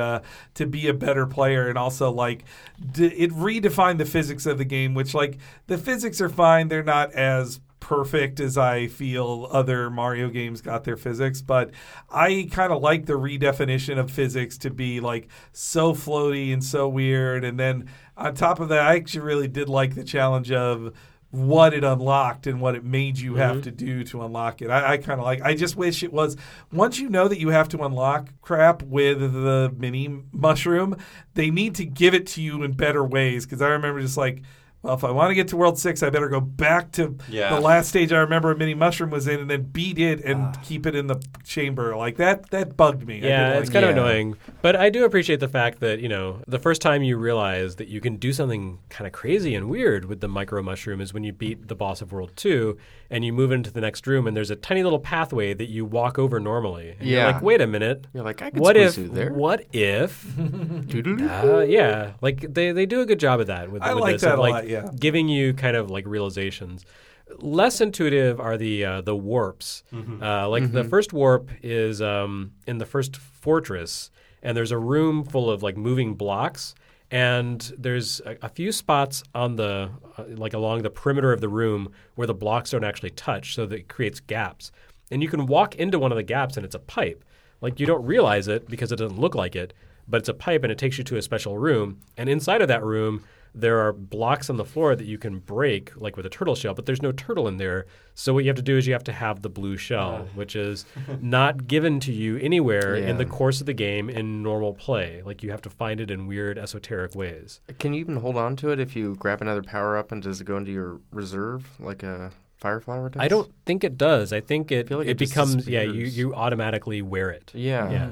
a better player, and also like it redefined the physics of the game, which like the physics are fine, they're not as perfect as I feel other Mario games got their physics, but I kind of like the redefinition of physics to be like so floaty and so weird. And then on top of that, I actually really did like the challenge of what it unlocked and what it made you have to do to unlock it. I kind of like, I just wish it was, once you know that you have to unlock crap with the mini mushroom, they need to give it to you in better ways. Because I remember just like, well, if I want to get to World 6, I better go back to the last stage I remember a mini mushroom was in and then beat it and keep it in the chamber. Like that bugged me. I Yeah, didn't it's like kind of it. annoying. But I do appreciate the fact that, you know, the first time you realize that you can do something kind of crazy and weird with the micro mushroom is when you beat the boss of World 2 and you move into the next room and there's a tiny little pathway that you walk over normally. And you're Yeah. like, wait a minute. You're like, I could What squeeze if, through there. what if, Doodle-doo. yeah, like they do a good job of that with, I with like this, that of, a like lot, yeah. giving you kind of like realizations. Less intuitive are the warps. Like the first warp is in the first fortress, and there's a room full of like moving blocks, and there's a few spots on the like along the perimeter of the room where the blocks don't actually touch, so that it creates gaps. And you can walk into one of the gaps, and it's a pipe. Like you don't realize it because it doesn't look like it, but it's a pipe, and it takes you to a special room. And inside of that room, there are blocks on the floor that you can break, like with a turtle shell, but there's no turtle in there. So what you have to do is you have to have the blue shell, which is not given to you anywhere in the course of the game in normal play. Like you have to find it in weird, esoteric ways. Can you even hold on to it if you grab another power up, and does it go into your reserve like a fire flower does? I don't think it does. I think it, feel like it it just becomes, disappears. you automatically wear it. Yeah. Yeah.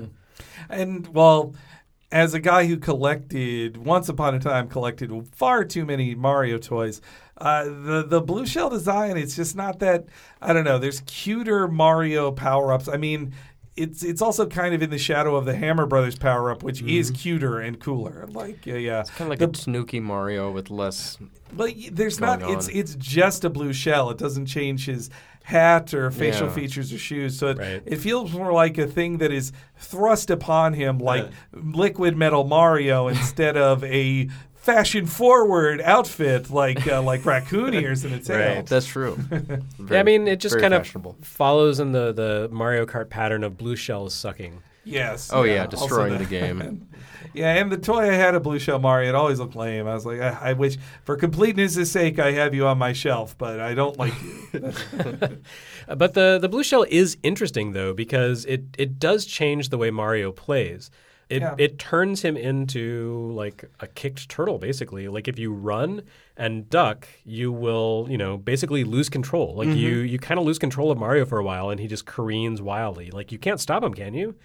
And well, as a guy who once upon a time collected far too many Mario toys, the blue shell design, it's just not that, I don't know, there's cuter Mario power-ups. I mean, it's also kind of in the shadow of the Hammer Brothers power-up, which is cuter and cooler. Like, yeah. It's kind of like a Tanuki Mario with less. But there's going not. on. It's just a blue shell. It doesn't change his hat or facial Yeah. features or shoes. So Right. it feels more like a thing that is thrust upon him, like Liquid Metal Mario, instead of a fashion-forward outfit like Raccoon ears in a tail. Right. That's true. Yeah, I mean, it just very kind of fashionable. follows in the Mario Kart pattern of blue shells sucking. Yes. Oh, yeah, also destroying that. the game. Yeah, and the toy I had a blue shell Mario, it always looked lame. I was like, I wish, for completeness' sake, I have you on my shelf, but I don't like you. But the blue shell is interesting though because it does change the way Mario plays. It turns him into like a kicked turtle basically. Like if you run and duck, you will, basically lose control. Like you kind of lose control of Mario for a while and he just careens wildly. Like you can't stop him, can you?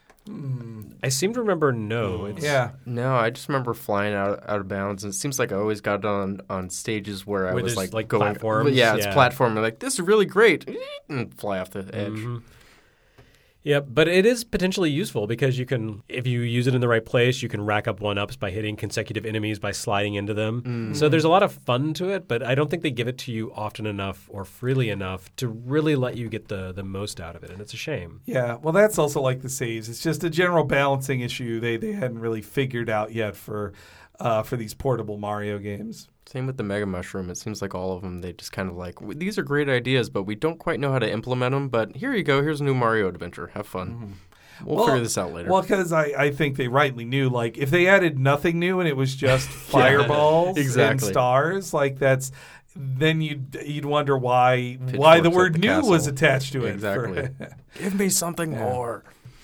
I seem to remember no. It's, Yeah. No, I just remember flying out of bounds, and it seems like I always got on stages where I Where was there's, like like, going. platforms, Yeah, it's yeah. platform. I'm like, this is really great, and fly off the edge. Yeah, but it is potentially useful because you can, if you use it in the right place, you can rack up one-ups by hitting consecutive enemies by sliding into them. So there's a lot of fun to it, but I don't think they give it to you often enough or freely enough to really let you get the most out of it, and it's a shame. Yeah, well, that's also like the saves. It's just a general balancing issue they hadn't really figured out yet for these portable Mario games. Same with the Mega Mushroom. It seems like all of them, they just kind of like, these are great ideas, but we don't quite know how to implement them. But here you go. Here's a new Mario adventure. Have fun. We'll figure this out later. Well, because I think they rightly knew, like, if they added nothing new and it was just fireballs and exactly. stars, like then you'd wonder why the Pitchforks word at the new was castle. attached to it. Exactly. Give me something more.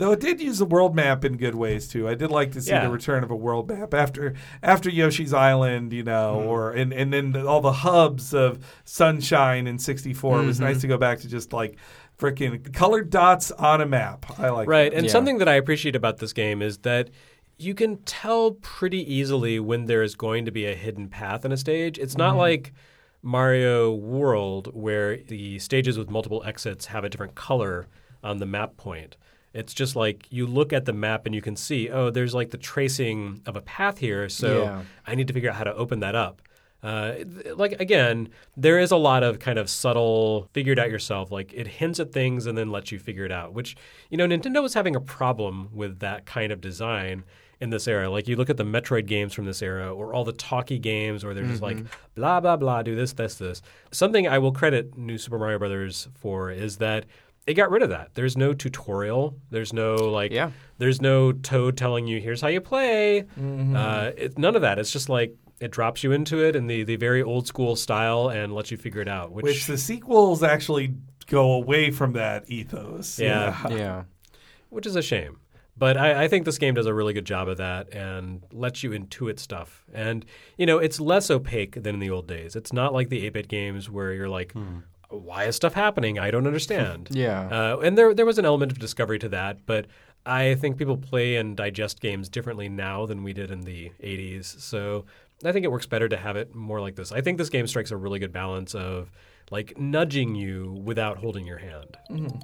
Though it did use the world map in good ways too. I did like to see Yeah. the return of a world map after Yoshi's Island, or and then all the hubs of Sunshine in 64. It was nice to go back to just like freaking colored dots on a map. I like Right. that. And Yeah. something that I appreciate about this game is that you can tell pretty easily when there is going to be a hidden path in a stage. It's not like Mario World where the stages with multiple exits have a different color on the map point. It's just like you look at the map and you can see, oh, there's like the tracing of a path here, so Yeah. I need to figure out how to open that up. Like, again, there is a lot of kind of subtle figure it out yourself. Like, it hints at things and then lets you figure it out, which, Nintendo was having a problem with that kind of design in this era. Like, you look at the Metroid games from this era or all the talkie games where they're just like, blah, blah, blah, do this, this, this. Something I will credit New Super Mario Brothers for is that it got rid of that. There's no tutorial. There's no there's no Toad telling you, here's how you play. None of that. It's just like, it drops you into it in the very old school style and lets you figure it out. Which the sequels actually go away from that ethos. Yeah. Yeah. Which is a shame. But I think this game does a really good job of that and lets you intuit stuff. And, it's less opaque than in the old days. It's not like the 8-bit games where you're like, why is stuff happening? I don't understand. Yeah. And there was an element of discovery to that, but I think people play and digest games differently now than we did in the 80s. So I think it works better to have it more like this. I think this game strikes a really good balance of like nudging you without holding your hand.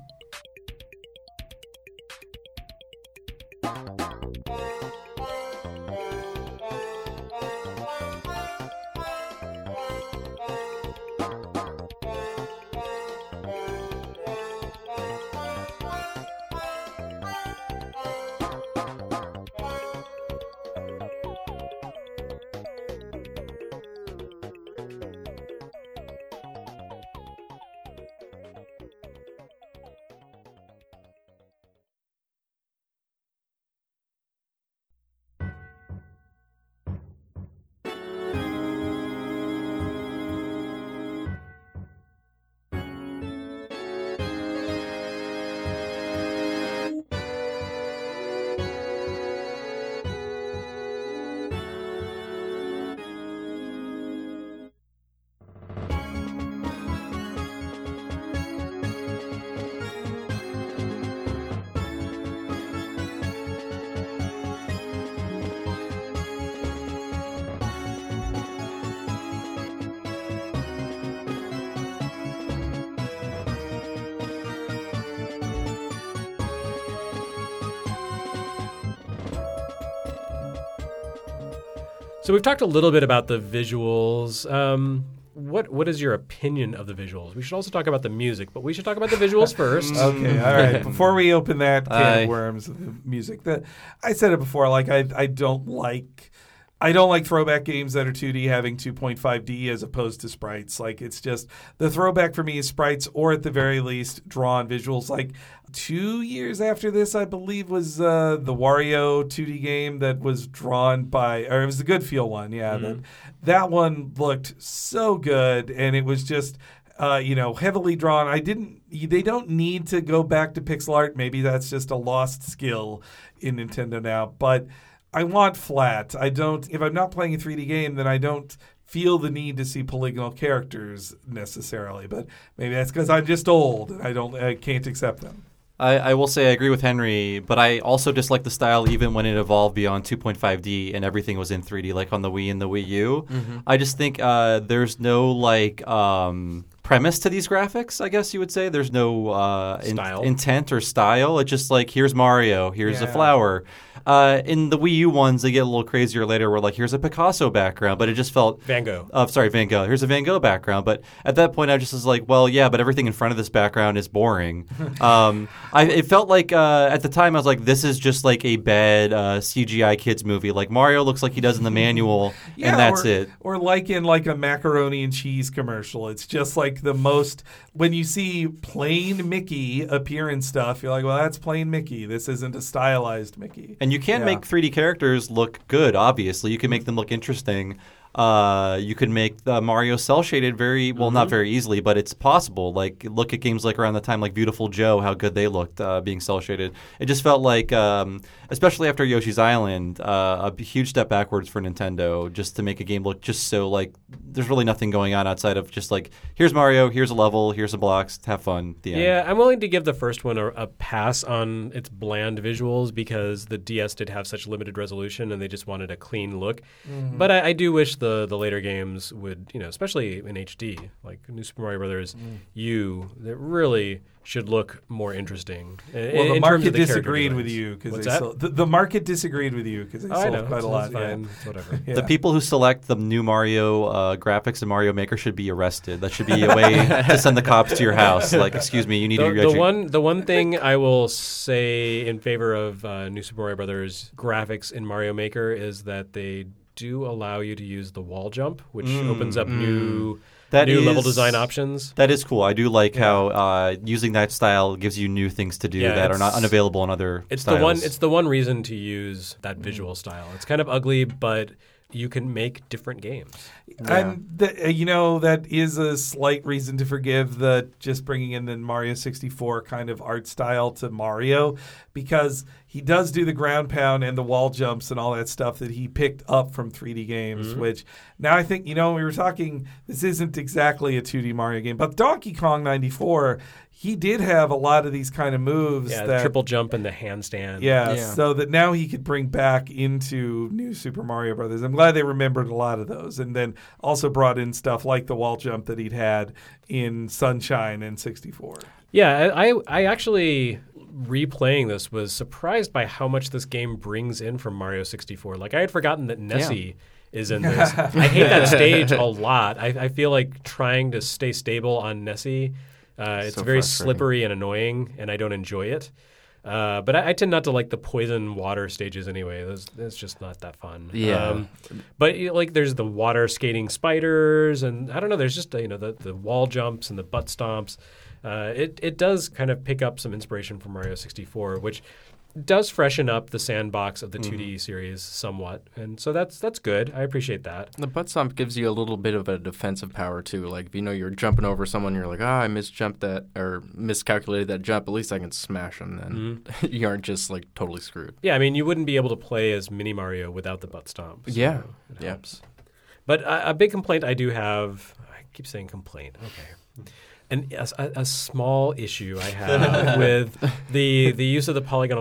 So we've talked a little bit about the visuals. What is your opinion of the visuals? We should also talk about the music, but we should talk about the visuals first. Okay, all right. Before we open that can Aye. of worms of the music, I said it before. Like I don't like throwback games that are 2D having 2.5D as opposed to sprites. Like it's just the throwback for me is sprites or at the very least drawn visuals. Like 2 years after this, I believe was the Wario 2D game that was drawn by, or it was the Good Feel one. Yeah, that one looked so good, and it was just. Heavily drawn. They don't need to go back to pixel art. Maybe that's just a lost skill in Nintendo now. But I want flat. If I'm not playing a 3D game, then I don't feel the need to see polygonal characters necessarily. But maybe that's because I'm just old and I can't accept them. I will say I agree with Henry, but I also dislike the style even when it evolved beyond 2.5D and everything was in 3D, like on the Wii and the Wii U. I just think there's no premise to these graphics, I guess you would say. There's no intent or style. It's just like, here's Mario, here's a flower. In the Wii U ones, they get a little crazier later where, like, here's a Picasso background, but it just felt... Van Gogh. Van Gogh. Here's a Van Gogh background. But at that point, I just was like, well, yeah, but everything in front of this background is boring. It felt like, at the time, I was like, this is just like a bad CGI kids movie. Like, Mario looks like he does in the manual, and that's it. Or like in like a macaroni and cheese commercial. It's just like the most... When you see plain Mickey appear in stuff, you're like, well, that's plain Mickey. This isn't a stylized Mickey. And you can make 3D characters look good, obviously. You can make them look interesting. You could make the Mario cell shaded very well, not very easily, but it's possible. Like look at games like around the time like Beautiful Joe, how good they looked being cell shaded. It just felt like, especially after Yoshi's Island, a huge step backwards for Nintendo just to make a game look just so like there's really nothing going on outside of just like here's Mario, here's a level, here's some blocks, have fun. The end. Yeah, I'm willing to give the first one a pass on its bland visuals because the DS did have such limited resolution and they just wanted a clean look. But I do wish the later games would, especially in HD, like New Super Mario Brothers U, that really should look more interesting. Well, the market disagreed with you because the market disagreed with you because they sold quite a lot. Fine. It's whatever. The people who select the new Mario graphics in Mario Maker should be arrested. That should be a way to send the cops to your house. Like, excuse me, you need to the one thing I will say in favor of New Super Mario Brothers graphics in Mario Maker is that they do allow you to use the wall jump, which opens up new level design options. That is cool. I do like how using that style gives you new things to do that are not unavailable in other styles. It's the one reason to use that visual style. It's kind of ugly, but you can make different games. Yeah. And that is a slight reason to forgive the just bringing in the Mario 64 kind of art style to Mario, because he does do the ground pound and the wall jumps and all that stuff that he picked up from 3D games, which now I think, we were talking, this isn't exactly a 2D Mario game, but Donkey Kong 94, he did have a lot of these kind of moves. Yeah, the triple jump and the handstand. Yeah, so that now he could bring back into New Super Mario Brothers. I'm glad they remembered a lot of those, and then also brought in stuff like the wall jump that he'd had in Sunshine and 64. Yeah, I actually, replaying this, was surprised by how much this game brings in from Mario 64. Like, I had forgotten that Nessie is in this. I hate that stage a lot. I feel like trying to stay stable on Nessie, it's so very slippery and annoying, and I don't enjoy it. But I tend not to like the poison water stages anyway. It's just not that fun. Yeah. But there's the water skating spiders, and I don't know. There's just the wall jumps and the butt stomps. It does kind of pick up some inspiration from Mario 64, which does freshen up the sandbox of the 2D series somewhat, and so that's good. I appreciate that. The butt stomp gives you a little bit of a defensive power too. Like if you're jumping over someone, you're like, I misjumped that or miscalculated that jump. At least I can smash them. Then you aren't just like totally screwed. Yeah, I mean you wouldn't be able to play as Mini Mario without the butt stomp. So it helps. But a big complaint I do have. I keep saying complaint. Okay. And a small issue I have with the use of the polygonal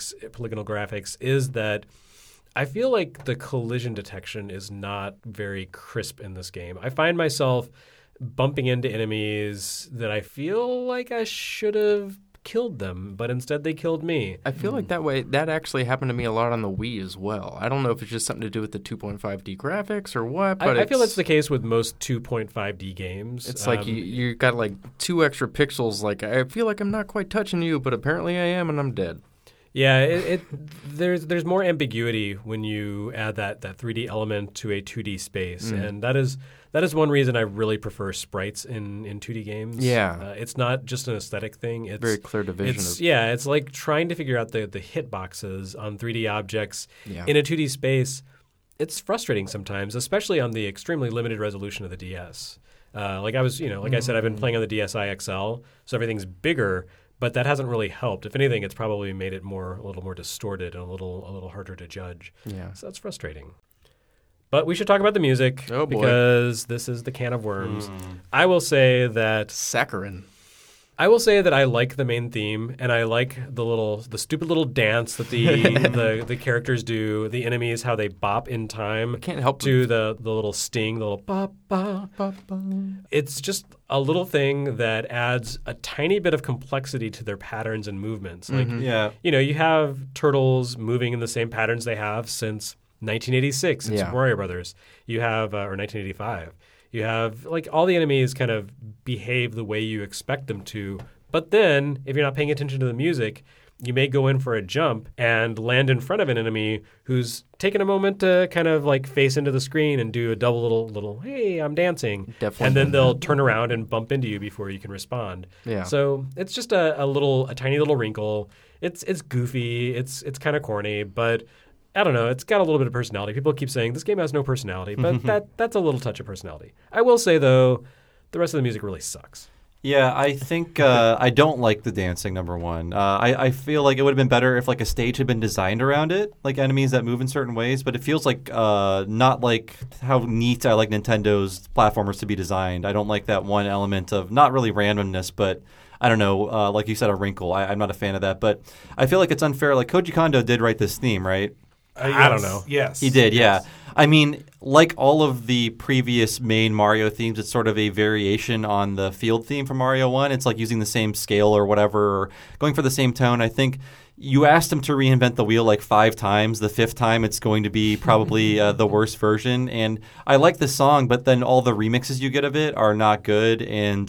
graphics is that I feel like the collision detection is not very crisp in this game. I find myself bumping into enemies that I feel like I should have killed them, but instead they killed me. I feel like that actually happened to me a lot on the Wii as well. I don't know if it's just something to do with the 2.5D graphics or what, but I feel that's the case with most 2.5D games. It's like you got like 2 extra pixels. Like I feel like I'm not quite touching you, but apparently I am, and I'm dead. Yeah, there's more ambiguity when you add that 3D element to a 2D space, and that is one reason I really prefer sprites in 2D games. Yeah, it's not just an aesthetic thing. It's very clear division. It's like trying to figure out the hitboxes on 3D objects in a 2D space. It's frustrating sometimes, especially on the extremely limited resolution of the DS. Like I said, I've been playing on the DSi XL, so everything's bigger. But that hasn't really helped. If anything, it's probably made it a little more distorted and a little harder to judge. Yeah. So that's frustrating. But we should talk about the music because this is the can of worms. I will say that Saccharin. I will say that I like the main theme, and I like the stupid little dance that the characters do. The enemies, how they bop in time. I can't help to the little sting, the little bop bop bop bop. It's just a little thing that adds a tiny bit of complexity to their patterns and movements. Like you have turtles moving in the same patterns they have since 1986 in Super Mario Brothers. You have or 1985. You have, like, all the enemies kind of behave the way you expect them to. But then, if you're not paying attention to the music, you may go in for a jump and land in front of an enemy who's taken a moment to kind of, like, face into the screen and do a double little hey, I'm dancing. Definitely. And then they'll turn around and bump into you before you can respond. Yeah. So it's just a tiny little wrinkle. It's goofy. It's kind of corny, but I don't know. It's got a little bit of personality. People keep saying this game has no personality, but that's a little touch of personality. I will say, though, the rest of the music really sucks. Yeah, I think I don't like the dancing, number one. I feel like it would have been better if like a stage had been designed around it, like enemies that move in certain ways, but it feels like not like how neat I like Nintendo's platformers to be designed. I don't like that one element of not really randomness, but I don't know, like you said, a wrinkle. I'm not a fan of that, but I feel like it's unfair. Like Koji Kondo did write this theme, right? I don't know. Yes. He did, yes. yeah. I mean, like all of the previous main Mario themes, it's sort of a variation on the field theme from Mario 1. It's like using the same scale or whatever, or going for the same tone. I think you asked him to reinvent the wheel like 5 times. The 5th time, it's going to be probably the worst version. And I like the song, but then all the remixes you get of it are not good. And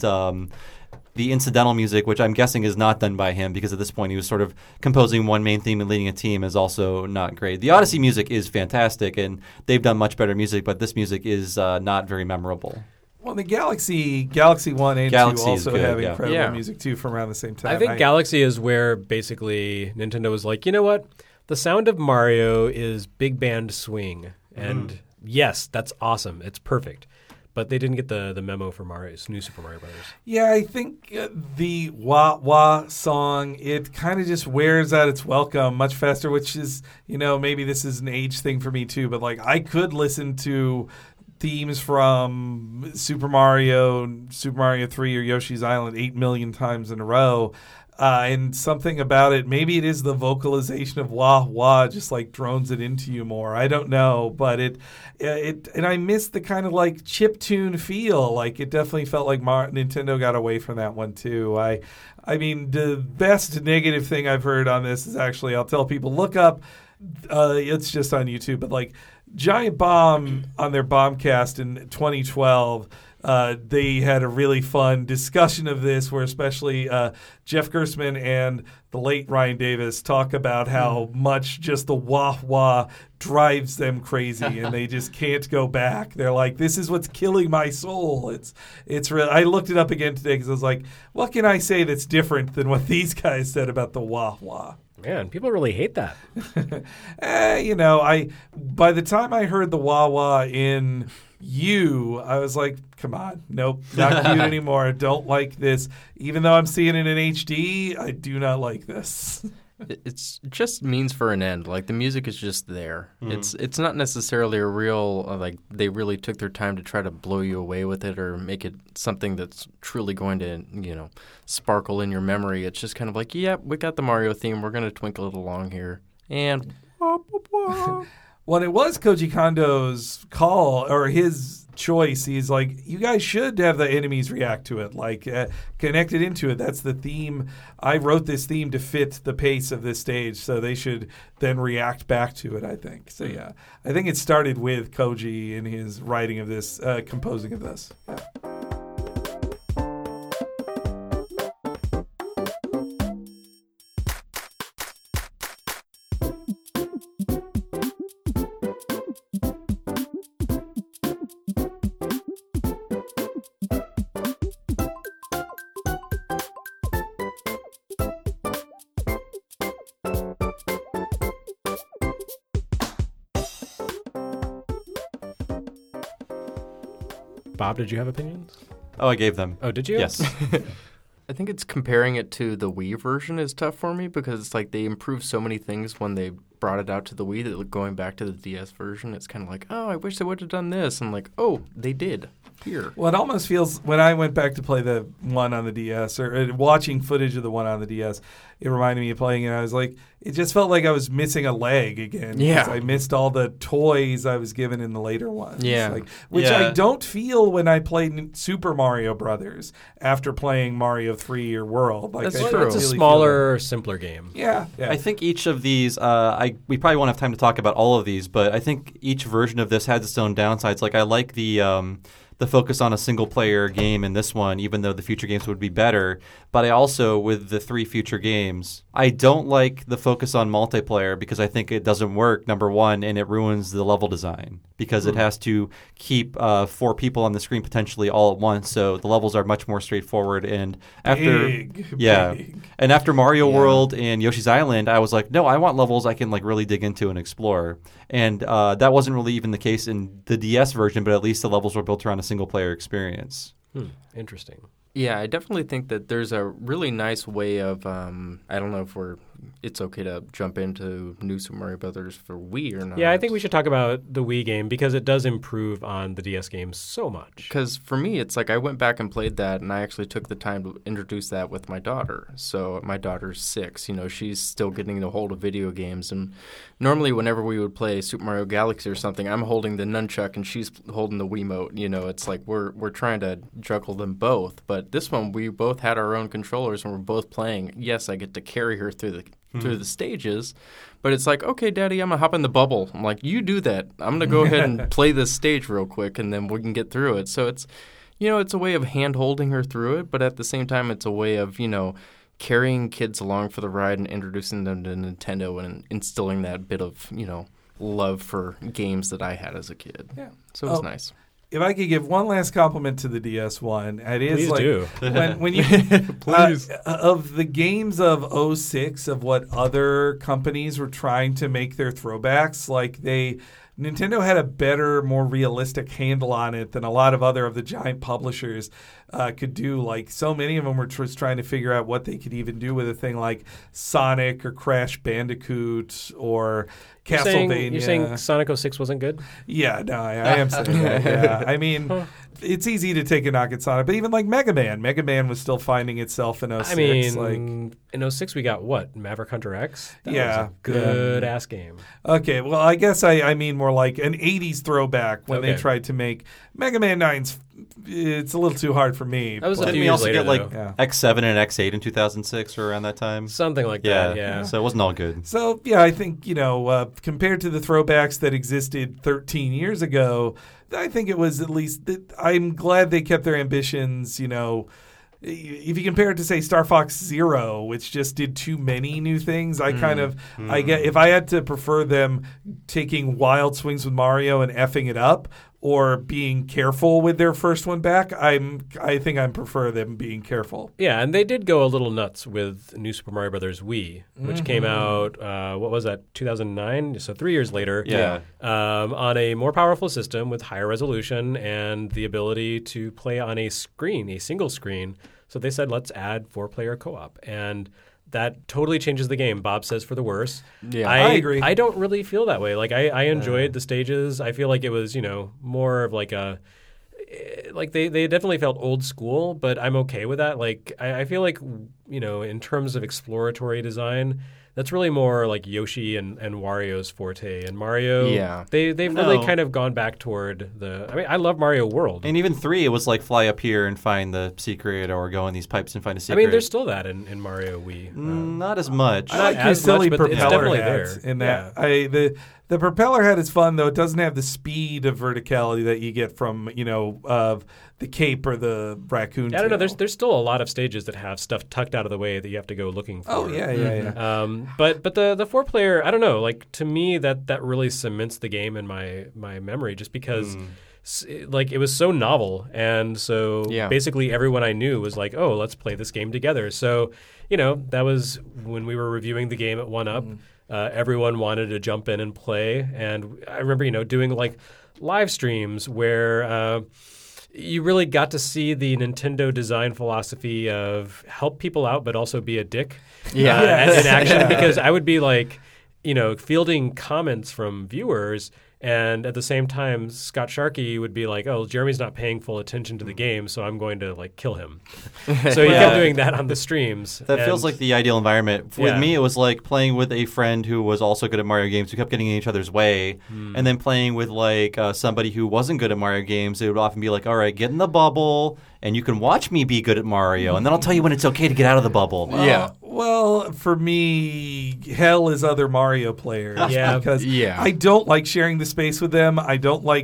the incidental music, which I'm guessing is not done by him because at this point he was sort of composing one main theme and leading a team, is also not great. The Odyssey music is fantastic, and they've done much better music, but this music is not very memorable. Well, the Galaxy 1 and Galaxy 2 is also good, have yeah. incredible Yeah. music, too, from around the same time. I think Galaxy is where basically Nintendo was like, you know what? The sound of Mario is big band swing. And yes, that's awesome. It's perfect. But they didn't get the memo for Mario's New Super Mario Brothers. Yeah, I think the Wah Wah song, it kind of just wears out its welcome much faster, which is, maybe this is an age thing for me too, but like I could listen to themes from Super Mario 3 or Yoshi's Island 8 million times in a row. And something about it, maybe it is the vocalization of wah wah, just like drones it into you more. I don't know, but it and I miss the kind of like chiptune feel. Like it definitely felt like Nintendo got away from that one too. I mean, the best negative thing I've heard on this is actually, I'll tell people, look up. It's just on YouTube, but like Giant Bomb on their Bombcast in 2012. They had a really fun discussion of this where especially Jeff Gerstmann and the late Ryan Davis talk about how much just the wah-wah drives them crazy and they just can't go back. They're like, this is what's killing my soul. It's real. I looked it up again today because I was like, what can I say that's different than what these guys said about the wah-wah? Man, people really hate that. By the time I heard the wah-wah in I was like, come on, nope, not cute anymore. Don't like this. Even though I'm seeing it in HD, I do not like this. It's just means for an end. Like the music is just there. It's not necessarily a real like they really took their time to try to blow you away with it or make it something that's truly going to sparkle in your memory. It's just kind of like, yeah, we got the Mario theme. We're gonna twinkle it along here and. Well, it was Koji Kondo's call or his choice. He's like, you guys should have the enemies react to it, like connected into it. That's the theme. I wrote this theme to fit the pace of this stage, so they should then react back to it, I think. So, yeah, I think it started with Koji in his writing of this, composing of this. Yeah. Bob, did you have opinions? Oh, I gave them. Oh, did you? Yes. I think it's comparing it to the Wii version is tough for me because it's like they improved so many things when they brought it out to the Wii that going back to the DS version, it's kind of like, oh, I wish they would have done this. And like, oh, they did here. Well, it almost feels, when I went back to play the one on the DS or watching footage of the one on the DS, it reminded me of playing it. I was like, it just felt like I was missing a leg again. Yeah. Because I missed all the toys I was given in the later ones. Yeah. Which Yeah. I don't feel when I played Super Mario Brothers after playing Mario 3 or World. Like, That's I true. don't It's a really feel smaller, simpler game. that. Yeah. I think each of these, we probably won't have time to talk about all of these, but I think each version of this has its own downsides. Like I like the the focus on a single-player game in this one, even though the future games would be better. But I also, with the 3 future games, I don't like the focus on multiplayer because I think it doesn't work, number one, and it ruins the level design because it has to keep 4 people on the screen potentially all at once, so the levels are much more straightforward. And after Big. and after Mario World and Yoshi's Island, I was like, no, I want levels I can like really dig into and explore. And that wasn't really even the case in the DS version, but at least the levels were built around a single-player experience. Interesting. Yeah, I definitely think that there's a really nice way of, I don't know if it's okay to jump into New Super Mario Brothers for Wii or not. Yeah, I think we should talk about the Wii game because it does improve on the DS game so much. Because for me, it's like I went back and played that, and I actually took the time to introduce that with my daughter. So my daughter's 6. She's still getting a hold of video games. And normally whenever we would play Super Mario Galaxy or something, I'm holding the nunchuck and she's holding the Wiimote. It's like we're trying to juggle them both. But this one, we both had our own controllers and we're both playing. Yes, I get to carry her through the stages, but it's like, okay, Daddy, I'm gonna hop in the bubble. I'm like, you do that. I'm gonna go ahead and play this stage real quick, and then we can get through it. So it's, it's a way of hand holding her through it, but at the same time, it's a way of carrying kids along for the ride and introducing them to Nintendo and instilling that bit of love for games that I had as a kid. Yeah. So it's nice. If I could give one last compliment to the DS one, it is Please like do. when you Please. Of the games of 06 of what other companies were trying to make their throwbacks, like Nintendo had a better, more realistic handle on it than a lot of the giant publishers could do. Like so many of them were just trying to figure out what they could even do with a thing like Sonic or Crash Bandicoot or Castlevania. You're saying Sonic 06 wasn't good? Yeah, no, I am saying that. Yeah. I mean, it's easy to take a knock at Sonic, but even like Mega Man was still finding itself in 06. I mean, in 06 we got what? Maverick Hunter X? That Yeah. was a good-ass game. Okay, well, I guess I mean more like an 80s throwback when they Okay. tried to make Mega Man 9's. It's a little too hard for me. That was a but- Didn't few we years also later, get like though. Yeah. X7 and X8 in 2006 or around that time? Something like that, yeah. So it wasn't all good. So, yeah, I think, compared to the throwbacks that existed 13 years ago, I think it was at least, I'm glad they kept their ambitions, If you compare it to, say, Star Fox Zero, which just did too many new things, I get, if I had to prefer them taking wild swings with Mario and effing it up, or being careful with their first one back, I think I prefer them being careful. Yeah, and they did go a little nuts with New Super Mario Brothers Wii, which came out, what was that, 2009? So 3 years later. Yeah. On a more powerful system with higher resolution and the ability to play on a single screen. So they said, let's add 4-player co-op. And that totally changes the game. Bob says for the worse. Yeah, I agree. I don't really feel that way. Like I enjoyed the stages. I feel like it was, more of like they definitely felt old school, but I'm okay with that. Like I feel like, in terms of exploratory design, that's really more like Yoshi and Wario's forte. And Mario, Yeah. they've really kind of gone back toward I love Mario World. And even 3, it was like fly up here and find the secret or go in these pipes and find a I secret. mean, there's still that in Mario Wii. Not as much. I like Not his as silly much, but it's propeller definitely hat there. in that. The propeller hat is fun, though. It doesn't have the speed of verticality that you get from, the cape or the raccoon I don't know. tail. There's still a lot of stages that have stuff tucked out of the way that you have to go looking for. Oh, yeah. But the 4-player, I don't know. Like to me, that really cements the game in my memory, just because it was so novel, and so basically everyone I knew was like, oh, let's play this game together. So that was when we were reviewing the game at 1UP. Everyone wanted to jump in and play, and I remember doing like live streams where. You really got to see the Nintendo design philosophy of help people out, but also be a dick in action. Because I would be like, fielding comments from viewers, and at the same time, Scott Sharkey would be like, "Oh, Jeremy's not paying full attention to the game, so I'm going to like kill him." So he kept doing that on the streams. That feels like the ideal environment. With Yeah. me, it was like playing with a friend who was also good at Mario games, who kept getting in each other's way, and then playing with like somebody who wasn't good at Mario games. It would often be like, all right, get in the bubble, and you can watch me be good at Mario, and then I'll tell you when it's okay to get out of the bubble. Well, for me, hell is other Mario players. Yeah. Because Yeah. I don't like sharing the space with them. I don't like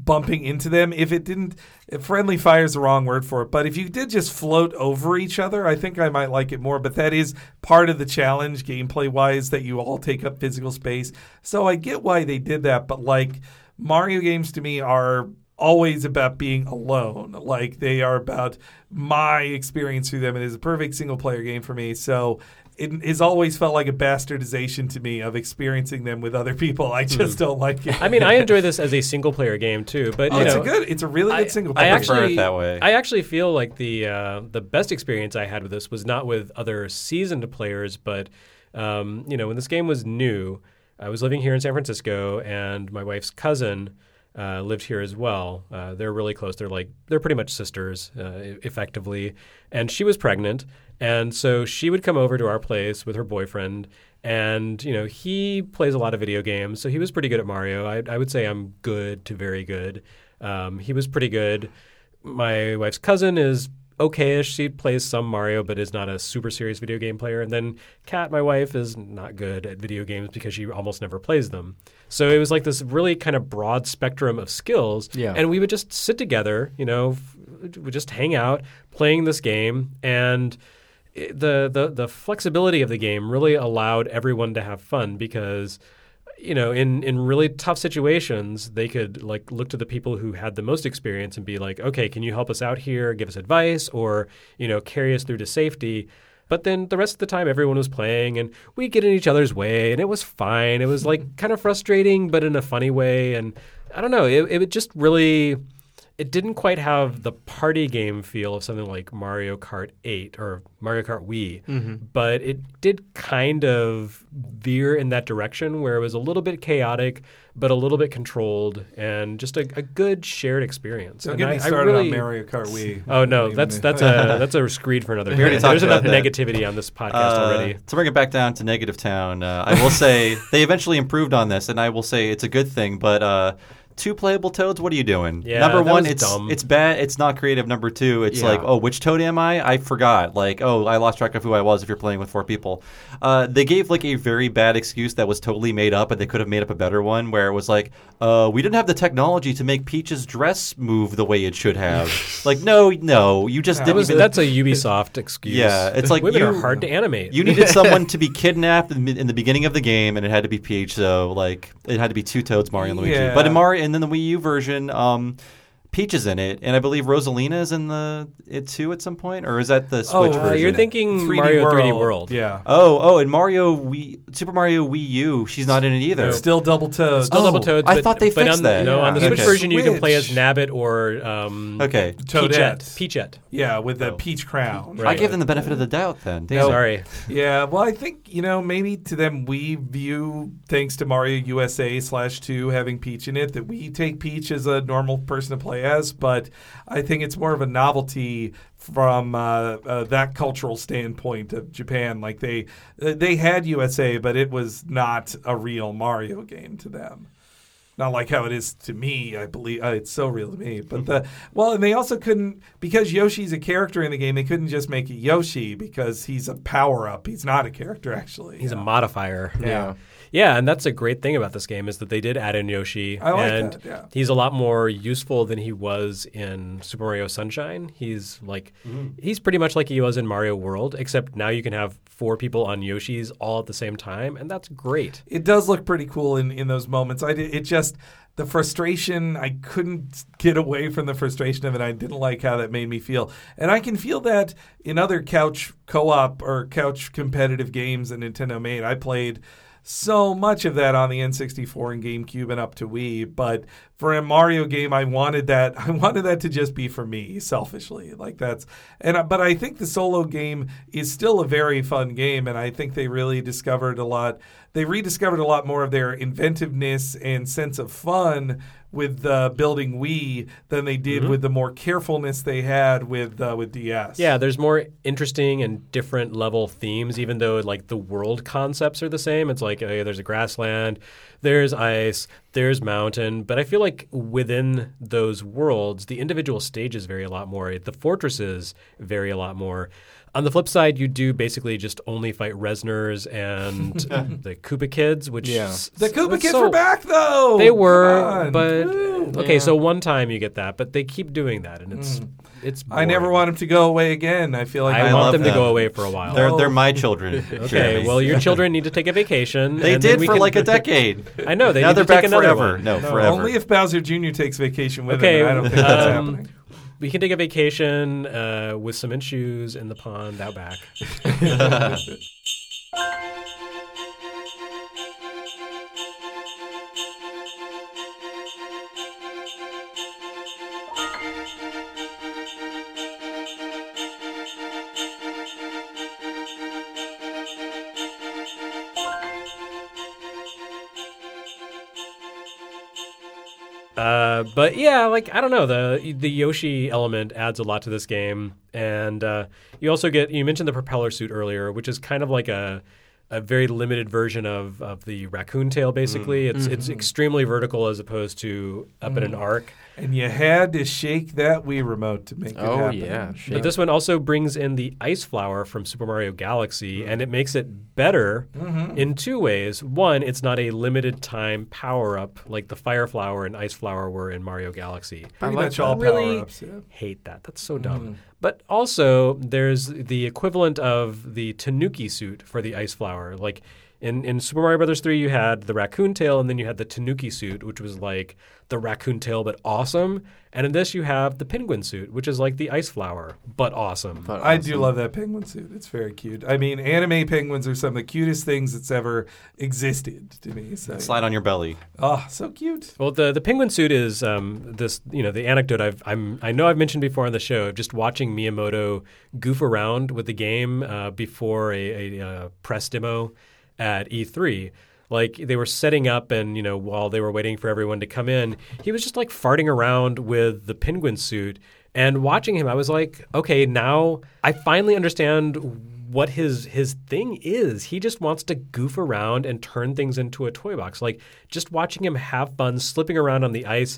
bumping into them. If friendly fire is the wrong word for it, but if you did just float over each other, I think I might like it more. But that is part of the challenge, gameplay-wise, that you all take up physical space. So I get why they did that, but like Mario games to me are always about being alone. Like they are about my experience through them. It is a perfect single-player game for me. So it has always felt like a bastardization to me of experiencing them with other people. I just don't like it. I mean, I enjoy this as a single player game too, but it's a really good single player. I prefer it that way. I actually feel like the best experience I had with this was not with other seasoned players, but when this game was new, I was living here in San Francisco, and my wife's cousin lived here as well. They're really close. They're pretty much sisters, effectively. And she was pregnant, and so she would come over to our place with her boyfriend. And he plays a lot of video games, so he was pretty good at Mario. I would say I'm good to very good. He was pretty good. My wife's cousin is okay-ish. She plays some Mario, but is not a super serious video game player. And then Kat, my wife, is not good at video games because she almost never plays them. So it was like this really kind of broad spectrum of skills. Yeah. And we would just sit together, we just hang out playing this game. And the flexibility of the game really allowed everyone to have fun because in really tough situations, they could look to the people who had the most experience and be like, okay, can you help us out here, give us advice, or carry us through to safety. But then the rest of the time, everyone was playing, and we'd get in each other's way, and it was fine. It was kind of frustrating, but in a funny way. And I don't know, it just really. It didn't quite have the party game feel of something like Mario Kart 8 or Mario Kart Wii, but it did kind of veer in that direction where it was a little bit chaotic, but a little bit controlled, and just a good shared experience. Don't and get me started on Mario Kart Wii. Oh no, that's a screed for another day. There's enough negativity on this podcast already. To bring it back down to Negative Town, I will say they eventually improved on this, and I will say it's a good thing, but. Two playable Toads, what are you doing? Yeah, Number one, dumb. It's bad. It's not creative. Number two, it's like, oh, which Toad am I? I forgot. I lost track of who I was if you're playing with four people. They gave a very bad excuse that was totally made up, and they could have made up a better one where it was we didn't have the technology to make Peach's dress move the way it should have. no, you just didn't. That's a Ubisoft excuse. Yeah, it's like women are hard to animate. You needed someone to be kidnapped in the beginning of the game, and it had to be Peach. So it had to be two Toads, Mario and Luigi. Yeah. But in Mario. And then the Wii U version, Peach is in it, and I believe Rosalina is in it too at some point, or is that the Switch version? You're thinking Mario 3D World. Yeah. Oh, and Super Mario Wii U, she's not in it either. It's still Double Toads. Double Toads. I thought they fixed that. No, on the Switch Okay. version, you can play as Nabbit or Toadette. Peachette. Yeah, with the peach crown. Right. I gave them the benefit of the doubt then. Damn. Sorry. Yeah, well, I think, maybe to them we view, thanks to Mario USA /2 having Peach in it, that we take Peach as a normal person to play as, but I think it's more of a novelty from that cultural standpoint of Japan. They had USA, but it was not a real Mario game to them. Not like how it is to me, I believe. It's so real to me. But and they also couldn't, because Yoshi's a character in the game, they couldn't just make it Yoshi because he's a power-up. He's not a character, actually. He's a modifier. Yeah. Yeah, and that's a great thing about this game is that they did add in Yoshi. I like and that, yeah. He's a lot more useful than he was in Super Mario Sunshine. He's he's pretty much like he was in Mario World, except now you can have 4 people on Yoshi's all at the same time, and that's great. It does look pretty cool in those moments. The frustration, I couldn't get away from the frustration of it. I didn't like how that made me feel. And I can feel that in other couch co-op or couch competitive games that Nintendo made. I played so much of that on the N64 and GameCube and up to Wii, but for a Mario game, I wanted that to just be for me, selfishly. But I think the solo game is still a very fun game, and I think they really rediscovered a lot more of their inventiveness and sense of fun with building Wii than they did with the more carefulness they had with DS. Yeah, there's more interesting and different level themes, even though the world concepts are the same. It's there's a grassland, there's ice, there's mountain, but I feel like within those worlds, the individual stages vary a lot more. The fortresses vary a lot more. On the flip side, you do basically just only fight Resners and the Koopa Kids, which The Koopa Kids were back though. They were, Come on. but Woo. okay. So one time you get that, but they keep doing that, and it's. I never boring. want them to go away again. I feel like I I want love them to them. go away for a while. They're my children. Okay, Jeremy. well, your children need to take a vacation. They and then did we for can- like a decade. I know they Now need they're to take back another forever. one. No, forever. Only if Bowser Jr. takes vacation with Okay, him. And I don't think that's happening. We can take a vacation with cement shoes in the pond out back. But yeah, like I don't know, the Yoshi element adds a lot to this game, and you also you mentioned the propeller suit earlier, which is kind of like a very limited version of the raccoon tail. Basically, it's extremely vertical as opposed to up in an arc. And you had to shake that Wii remote to make it Oh, happen. yeah. But this one also brings in the Ice Flower from Super Mario Galaxy, and it makes it better in two ways. One, it's not a limited time power up like the Fire Flower and Ice Flower were in Mario Galaxy. Pretty like much that. all Really power-ups. Yeah. hate that. That's so dumb. But also, there's the equivalent of the Tanuki suit for the Ice Flower. Like in Super Mario Brothers 3, you had the raccoon tail, and then you had the Tanuki suit, which was like the raccoon tail but awesome. And in this, you have the penguin suit, which is like the Ice Flower but awesome. But I do love that penguin suit. It's very cute. I mean, anime penguins are some of the cutest things that's ever existed to me. So, Slide on your belly. oh, so cute. Well, the penguin suit is this, the anecdote I know I've mentioned before on the show of just watching Miyamoto goof around with the game before a press demo at E3. Like they were setting up, and while they were waiting for everyone to come in, he was just like farting around with the penguin suit. And watching him, I was like, okay, now I finally understand what his thing is. He just wants to goof around and turn things into a toy box. Like just watching him have fun, slipping around on the ice.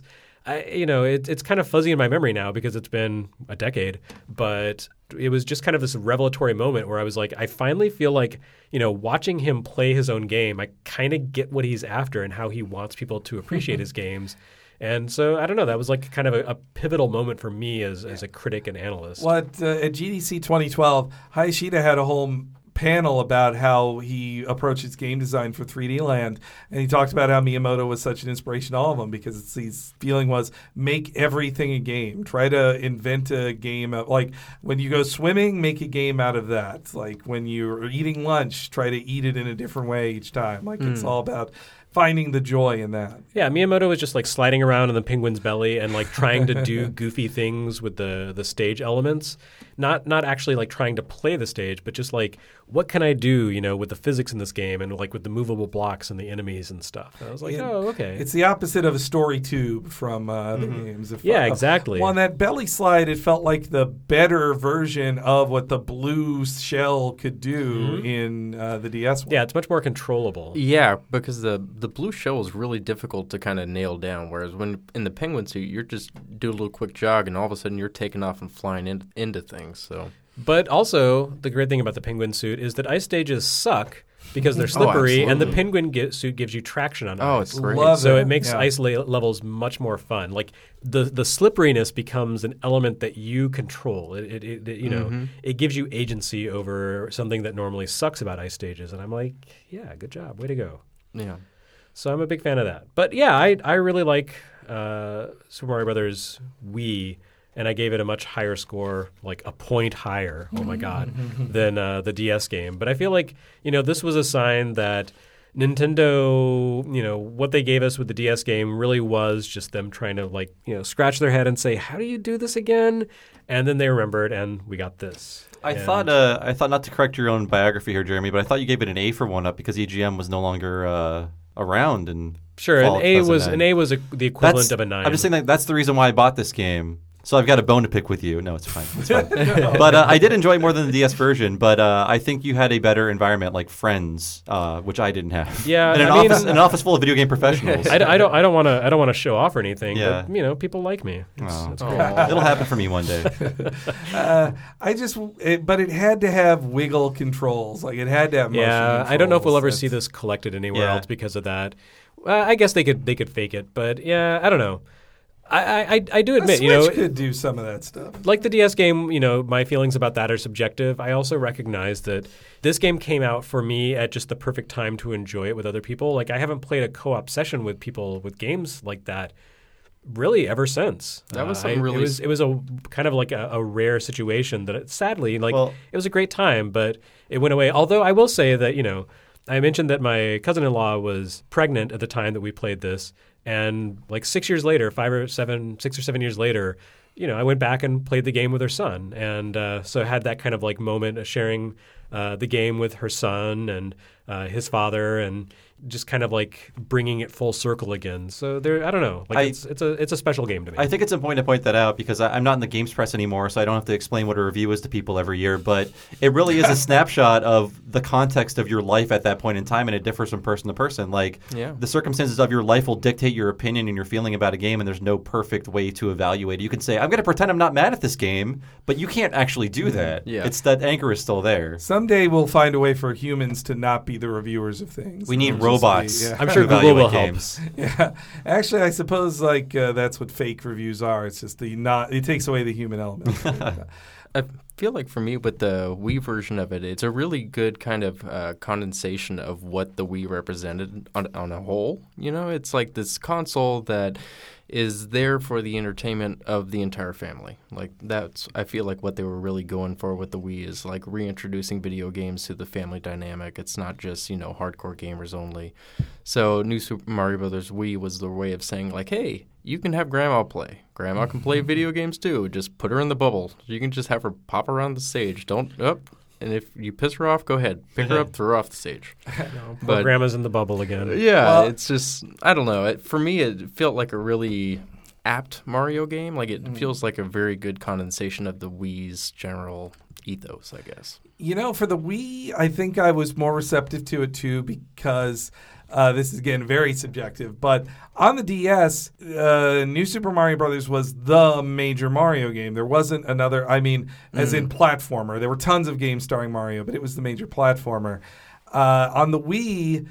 It's kind of fuzzy in my memory now because it's been a decade, but it was just kind of this revelatory moment where I was like, I finally feel like, watching him play his own game, I kind of get what he's after and how he wants people to appreciate his games. And so, I don't know, that was like kind of a pivotal moment for me as a critic and analyst. At GDC 2012, Hayashida had a whole panel about how he approaches game design for 3D Land, and he talked about how Miyamoto was such an inspiration to all of them because his feeling was make everything a game. Try to invent a game like when you go swimming, make a game out of that. Like when you're eating lunch, try to eat it in a different way each time. Like it's all about finding the joy in that. Yeah, Miyamoto was just like sliding around in the penguin's belly and like trying to do goofy things with the stage elements. Not actually like trying to play the stage, but just like what can I do, with the physics in this game and like with the movable blocks and the enemies and stuff. And I was like, oh, okay. It's the opposite of a story tube from the games. Yeah, exactly. Well, on that belly slide, it felt like the better version of what the blue shell could do in the DS one. Yeah, it's much more controllable. Yeah, because the blue shell is really difficult to kind of nail down, whereas when in the penguin suit, you're just do a little quick jog, and all of a sudden you're taking off and flying into things. So, but also the great thing about the penguin suit is that ice stages suck because they're slippery, and the penguin suit gives you traction on ice. it's great. Love So it. it makes Yeah. ice levels much more fun. Like the slipperiness becomes an element that you control. It gives you agency over something that normally sucks about ice stages. And I'm like, yeah, good job, way to go. yeah. So I'm a big fan of that. But yeah, I really like Super Mario Brothers Wii, and I gave it a much higher score, like a point higher. Oh my god, than the DS game. But I feel like this was a sign that Nintendo, what they gave us with the DS game really was just them trying to scratch their head and say, how do you do this again? And then they remembered, and we got this. I And- thought not to correct your own biography here, Jeremy, but I thought you gave it an A for 1-Up because EGM was no longer around. And Sure, an A was the equivalent of a 9. I'm just saying that's the reason why I bought this game. So I've got a bone to pick with you. No, it's fine. It's fine. But I did enjoy it more than the DS version. But I think you had a better environment, like Friends, which I didn't have. Yeah, and I mean, an office full of video game professionals. I don't want to show off or anything. Yeah. But people like me. It's great. It'll happen for me one day. But it had to have wiggle controls. Like it had to have motion controls. I don't know if we'll ever see this collected anywhere Yeah. else because of that. I guess they could fake it, but yeah, I don't know. I do admit, the Switch could do some of that stuff. like the DS game, my feelings about that are subjective. I also recognize that this game came out for me at just the perfect time to enjoy it with other people. Like I haven't played a co-op session with people with games like that really ever since. That was something really. It was a kind of like a rare situation that sadly, it was a great time, but it went away. Although I will say that I mentioned that my cousin-in-law was pregnant at the time that we played this. And like 6 years later, 6 or 7 years later, I went back and played the game with her son. And so I had that kind of like moment of sharing the game with her son and his father and just kind of like bringing it full circle again. So I don't know. It's a special game to me. I think it's important to point that out because I'm not in the games press anymore, so I don't have to explain what a review is to people every year. But it really is a snapshot of the context of your life at that point in time, and it differs from person to person. The circumstances of your life will dictate your opinion and your feeling about a game, and there's no perfect way to evaluate it. You can say, I'm going to pretend I'm not mad at this game, but you can't actually do that. Yeah. It's that anchor is still there. Someday we'll find a way for humans to not be the reviewers of things. We need robots. I'm sure Google will help. Yeah, actually, I suppose that's what fake reviews are. It's just it takes away the human element. I feel like for me with the Wii version of it, it's a really good kind of condensation of what the Wii represented on a whole. It's like this console that is there for the entertainment of the entire family. Like that's, I feel like what they were really going for with the Wii is like reintroducing video games to the family dynamic. It's not just, hardcore gamers only. So New Super Mario Bros. Wii was the way of saying like, hey, you can have Grandma play. Grandma can play video games too. Just put her in the bubble. You can just have her pop around the stage. And if you piss her off, go ahead. Pick her up, throw her off the stage. But Grandma's in the bubble again. Yeah, it's just, I don't know. For me, it felt like a really apt Mario game. Like it feels like a very good condensation of the Wii's general ethos, I guess. For the Wii, I think I was more receptive to it too because this is, again, very subjective. But on the DS, New Super Mario Brothers was the major Mario game. There wasn't another, as in platformer. There were tons of games starring Mario, but it was the major platformer. On the Wii,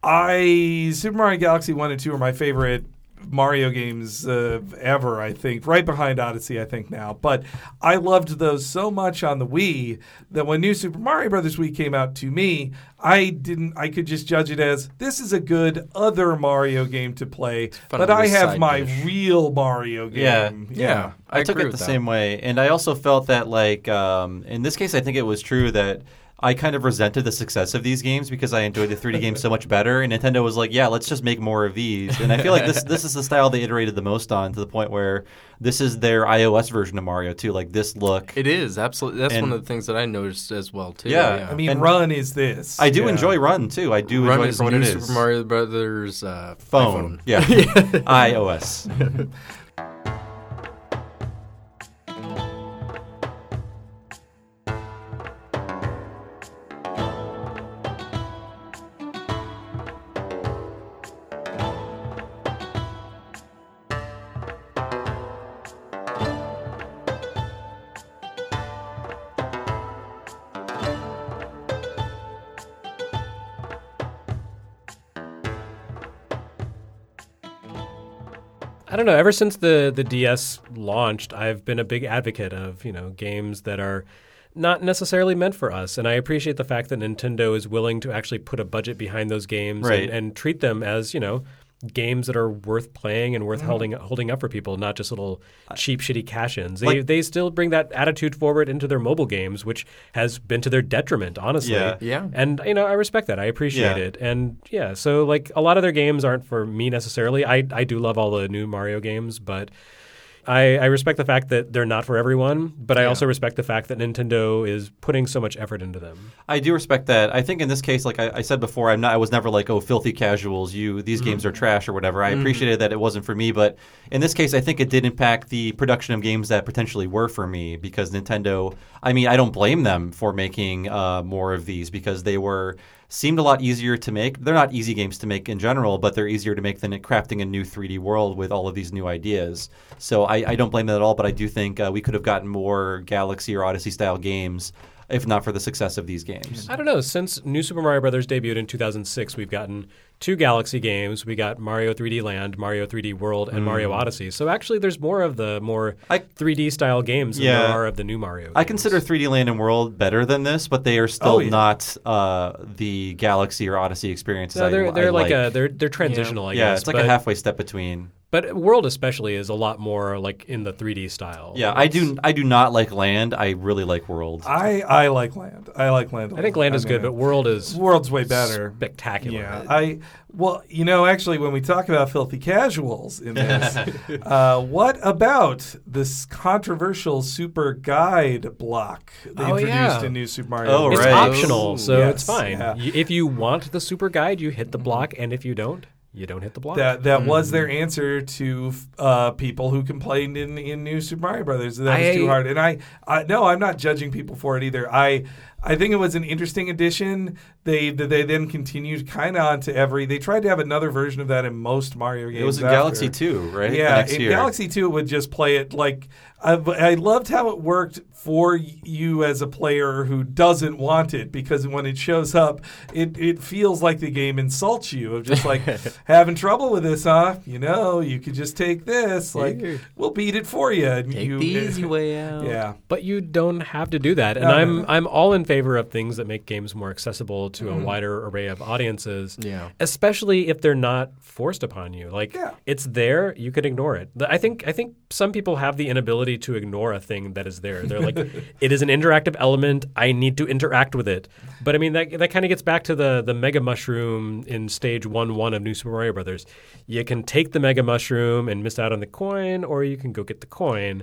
Super Mario Galaxy 1 and 2 are my favorite Mario games ever, I think, right behind Odyssey, I think now. But I loved those so much on the Wii that when New Super Mario Bros. Wii came out to me, I could just judge it as this is a good other Mario game to play, but I have my real Mario game. Yeah. I took it the same way, and I also felt that in this case, I think it was true that I kind of resented the success of these games because I enjoyed the 3D games so much better. And Nintendo was like, yeah, let's just make more of these. And I feel like this is the style they iterated the most on, to the point where this is their iOS version of Mario, too. Like this look. It is, absolutely. That's one of the things that I noticed as well, too. Yeah. Run is this. I do enjoy Run, too. I do Run enjoy it for what it is. Super Mario Brothers phone. Yeah. iOS. I don't know. Ever since the DS launched, I've been a big advocate of, games that are not necessarily meant for us. And I appreciate the fact that Nintendo is willing to actually put a budget behind those games and treat them as, games that are worth playing and worth holding up for people, not just little cheap, shitty cash-ins. They still bring that attitude forward into their mobile games, which has been to their detriment, honestly. Yeah. And, I respect that. I appreciate it. And, so, a lot of their games aren't for me necessarily. I do love all the new Mario games, but I respect the fact that they're not for everyone, but I Yeah. also respect the fact that Nintendo is putting so much effort into them. I do respect that. I think in this case, like I said before, I was never like, oh, filthy casuals. These games are trash or whatever. I appreciated that it wasn't for me, but in this case, I think it did impact the production of games that potentially were for me because Nintendo. I mean, I don't blame them for making more of these because they seemed a lot easier to make. They're not easy games to make in general, but they're easier to make than crafting a new 3D world with all of these new ideas. So I don't blame that at all, but I do think we could have gotten more Galaxy or Odyssey style games if not for the success of these games. I don't know. Since New Super Mario Bros. Debuted in 2006, we've gotten 2 Galaxy games. We got Mario 3D Land, Mario 3D World, and Mario Odyssey. So actually, there's more of the 3D style games than there are of the new Mario games. I consider 3D Land and World better than this, but they are still not the Galaxy or Odyssey experiences. No, they're transitional. I guess. Yeah, it's like a halfway step between. But World especially is a lot more like in the 3D style. Yeah, I do not like Land. I really like World. I like Land. I like Land. I think Land is good, but World's way better. Spectacular. Yeah. Actually, when we talk about filthy casuals in this, what about this controversial Super Guide block they introduced in New Super Mario? Oh, It's right. optional, so Yes, it's fine. yeah. If you want the Super Guide, you hit the block, and if you don't, you don't hit the block. That was their answer to people who complained in New Super Mario Brothers. That was too hard. And I'm not judging people for it either. I think it was an interesting addition. They then continued kind of onto they tried to have another version of that in most Mario games. It was in Galaxy 2, right? Yeah, in Galaxy 2 it would just play it like I loved how it worked for you as a player who doesn't want it, because when it shows up, it feels like the game insults you of just like having trouble with this, huh? You could just take this. Like, we'll beat it for you. And Take the easy way out. Yeah. But you don't have to do that. And I'm all in favor of things that make games more accessible to a wider array of audiences. Yeah. Especially if they're not forced upon you. Like, it's there, you could ignore it. I think some people have the inability to ignore a thing that is there. They're like, it is an interactive element, I need to interact with it. But I mean, that kind of gets back to the Mega Mushroom in stage 1-1 of New Super Mario Brothers. You can take the Mega Mushroom and miss out on the coin, or you can go get the coin.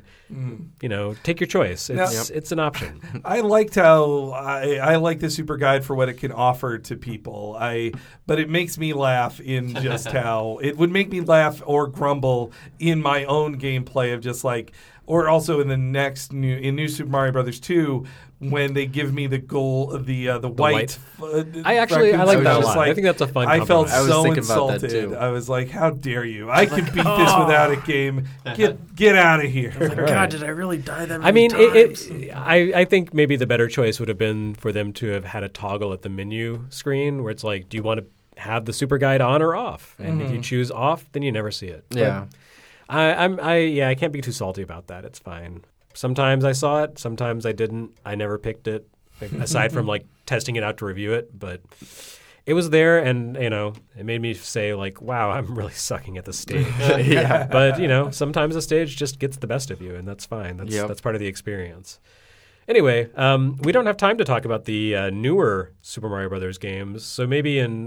Take your choice. It's an option. I liked how I like the Super Guide for what it can offer to people. But it makes me laugh in just how it would make me laugh or grumble in my own gameplay of just like, or also in the next New Super Mario Brothers 2 when they give me the white. I like that a lot. I think that's a fun I felt compromise. so thinking about that, insulted. too. I was like, how dare you? I can beat this without a game. Get out of here. God, did I really die that I mean, I think maybe the better choice would have been for them to have had a toggle at the menu screen where it's like, do you want to have the Super Guide on or off? And if you choose off, then you never see it. Yeah. I can't be too salty about that. It's fine. Sometimes I saw it. Sometimes I didn't. I never picked it, aside from like testing it out to review it. But it was there, and it made me say like, "Wow, I'm really sucking at the stage." Yeah. But sometimes the stage just gets the best of you, and that's fine. That's part of the experience. Anyway, we don't have time to talk about the newer Super Mario Brothers games, so maybe in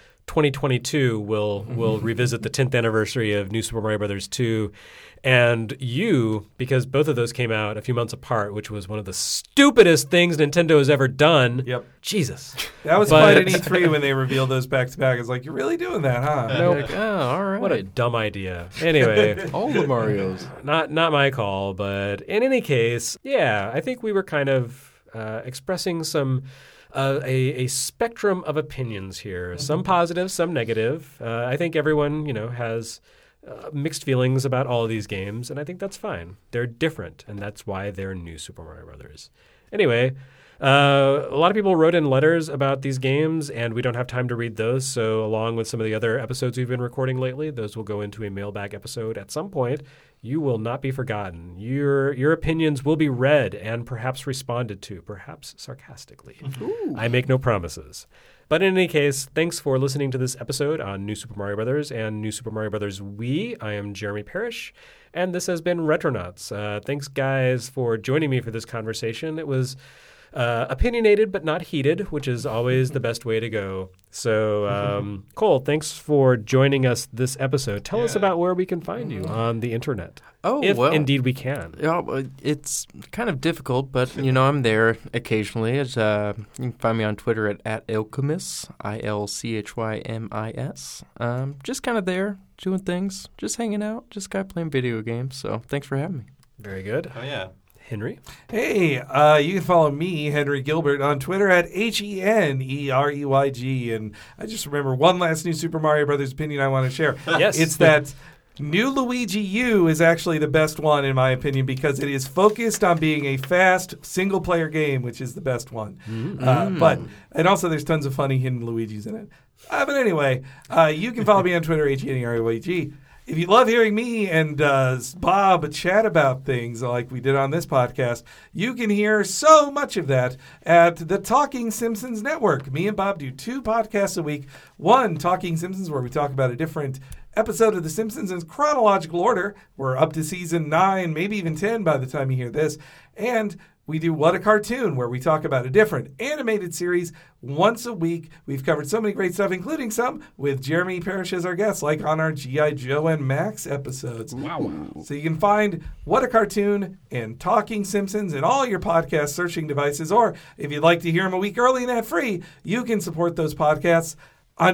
2022 we'll revisit the 10th anniversary of New Super Mario Brothers 2, and because both of those came out a few months apart, which was one of the stupidest things Nintendo has ever done. Yep. Jesus. That was quite an E3 when they revealed those back to back. It's like, you're really doing that, huh? Nope. All right. What a dumb idea. Anyway, all the Marios. Not my call, but in any case, yeah, I think we were kind of expressing some a spectrum of opinions here. Some positive, some negative. I think everyone, has mixed feelings about all of these games, and I think that's fine. They're different, and that's why they're New Super Mario Brothers. Anyway, a lot of people wrote in letters about these games, and we don't have time to read those, so along with some of the other episodes we've been recording lately, those will go into a mailbag episode at some point. You will not be forgotten. Your opinions will be read and perhaps responded to, perhaps sarcastically. Ooh. I make no promises. But in any case, thanks for listening to this episode on New Super Mario Brothers and New Super Mario Brothers Wii. I am Jeremy Parrish, and this has been Retronauts. Thanks, guys, for joining me for this conversation. It was Opinionated but not heated, which is always the best way to go. So, Cole, thanks for joining us this episode. Tell us about where we can find you on the internet. Oh, if well, indeed we can. Yeah, it's kind of difficult, but I'm there occasionally. You can find me on Twitter at Ilchymys, ILCHYMIS. Just kind of there doing things, just hanging out, just playing video games. So thanks for having me. Very good. Oh, yeah. Henry? Hey, you can follow me, Henry Gilbert, on Twitter at HENEREYG. And I just remember one last new Super Mario Brothers opinion I want to share. Yes. It's that New Luigi U is actually the best one, in my opinion, because it is focused on being a fast single-player game, which is the best one. And also there's tons of funny hidden Luigis in it. But anyway, you can follow me on Twitter, HENEREYG. If you love hearing me and Bob chat about things like we did on this podcast, you can hear so much of that at the Talking Simpsons Network. Me and Bob do 2 podcasts a week. One, Talking Simpsons, where we talk about a different episode of The Simpsons in chronological order. We're up to season 9, maybe even 10 by the time you hear this. And we do What a Cartoon, where we talk about a different animated series once a week. We've covered so many great stuff, including some with Jeremy Parrish as our guest, like on our G.I. Joe and Max episodes. Wow. So you can find What a Cartoon and Talking Simpsons in all your podcast searching devices, or if you'd like to hear them a week early and ad-free, you can support those podcasts on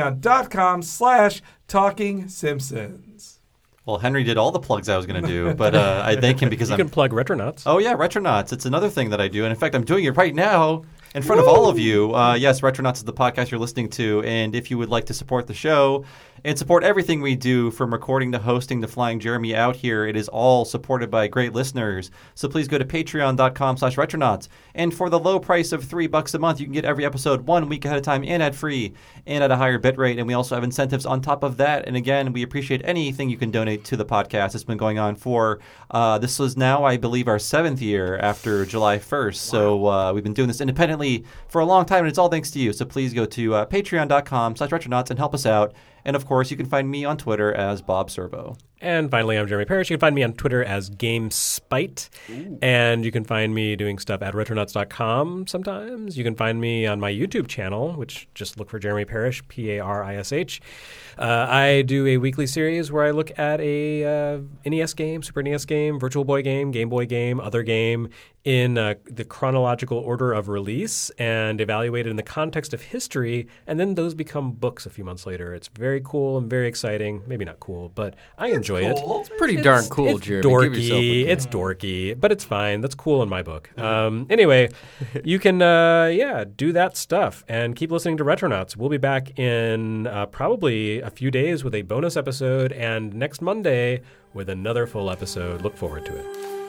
patreon.com/Talking Simpsons. Well, Henry did all the plugs I was going to do, but I thank him because You can plug Retronauts. Oh, yeah, Retronauts. It's another thing that I do. And in fact, I'm doing it right now in front of all of you. Yes, Retronauts is the podcast you're listening to. And if you would like to support the show and support everything we do, from recording to hosting to flying Jeremy out here, it is all supported by great listeners. So please go to patreon.com/Retronauts. And for the low price of $3 a month, you can get every episode 1 week ahead of time and ad-free and at a higher bit rate. And we also have incentives on top of that. And again, we appreciate anything you can donate to the podcast. It's been going on for, this was now, I believe, our 7th year after July 1st. So we've been doing this independently for a long time, and it's all thanks to you. So please go to patreon.com/Retronauts and help us out. And, of course, you can find me on Twitter as Bob Servo. And finally, I'm Jeremy Parrish. You can find me on Twitter as GameSpite. And you can find me doing stuff at retronauts.com sometimes. You can find me on my YouTube channel, which just look for Jeremy Parrish, Parish. I do a weekly series where I look at a NES game, Super NES game, Virtual Boy game, Game Boy game, other game in the chronological order of release and evaluate it in the context of history. And then those become books a few months later. It's very cool and very exciting. Maybe not cool, but I enjoy it. It's pretty darn cool, It's Jeremy. Give yourself a dorky. break. It's dorky, but it's fine. That's cool in my book. Anyway, you can do that stuff and keep listening to Retronauts. We'll be back in probably a few days with a bonus episode, and next Monday with another full episode. Look forward to it.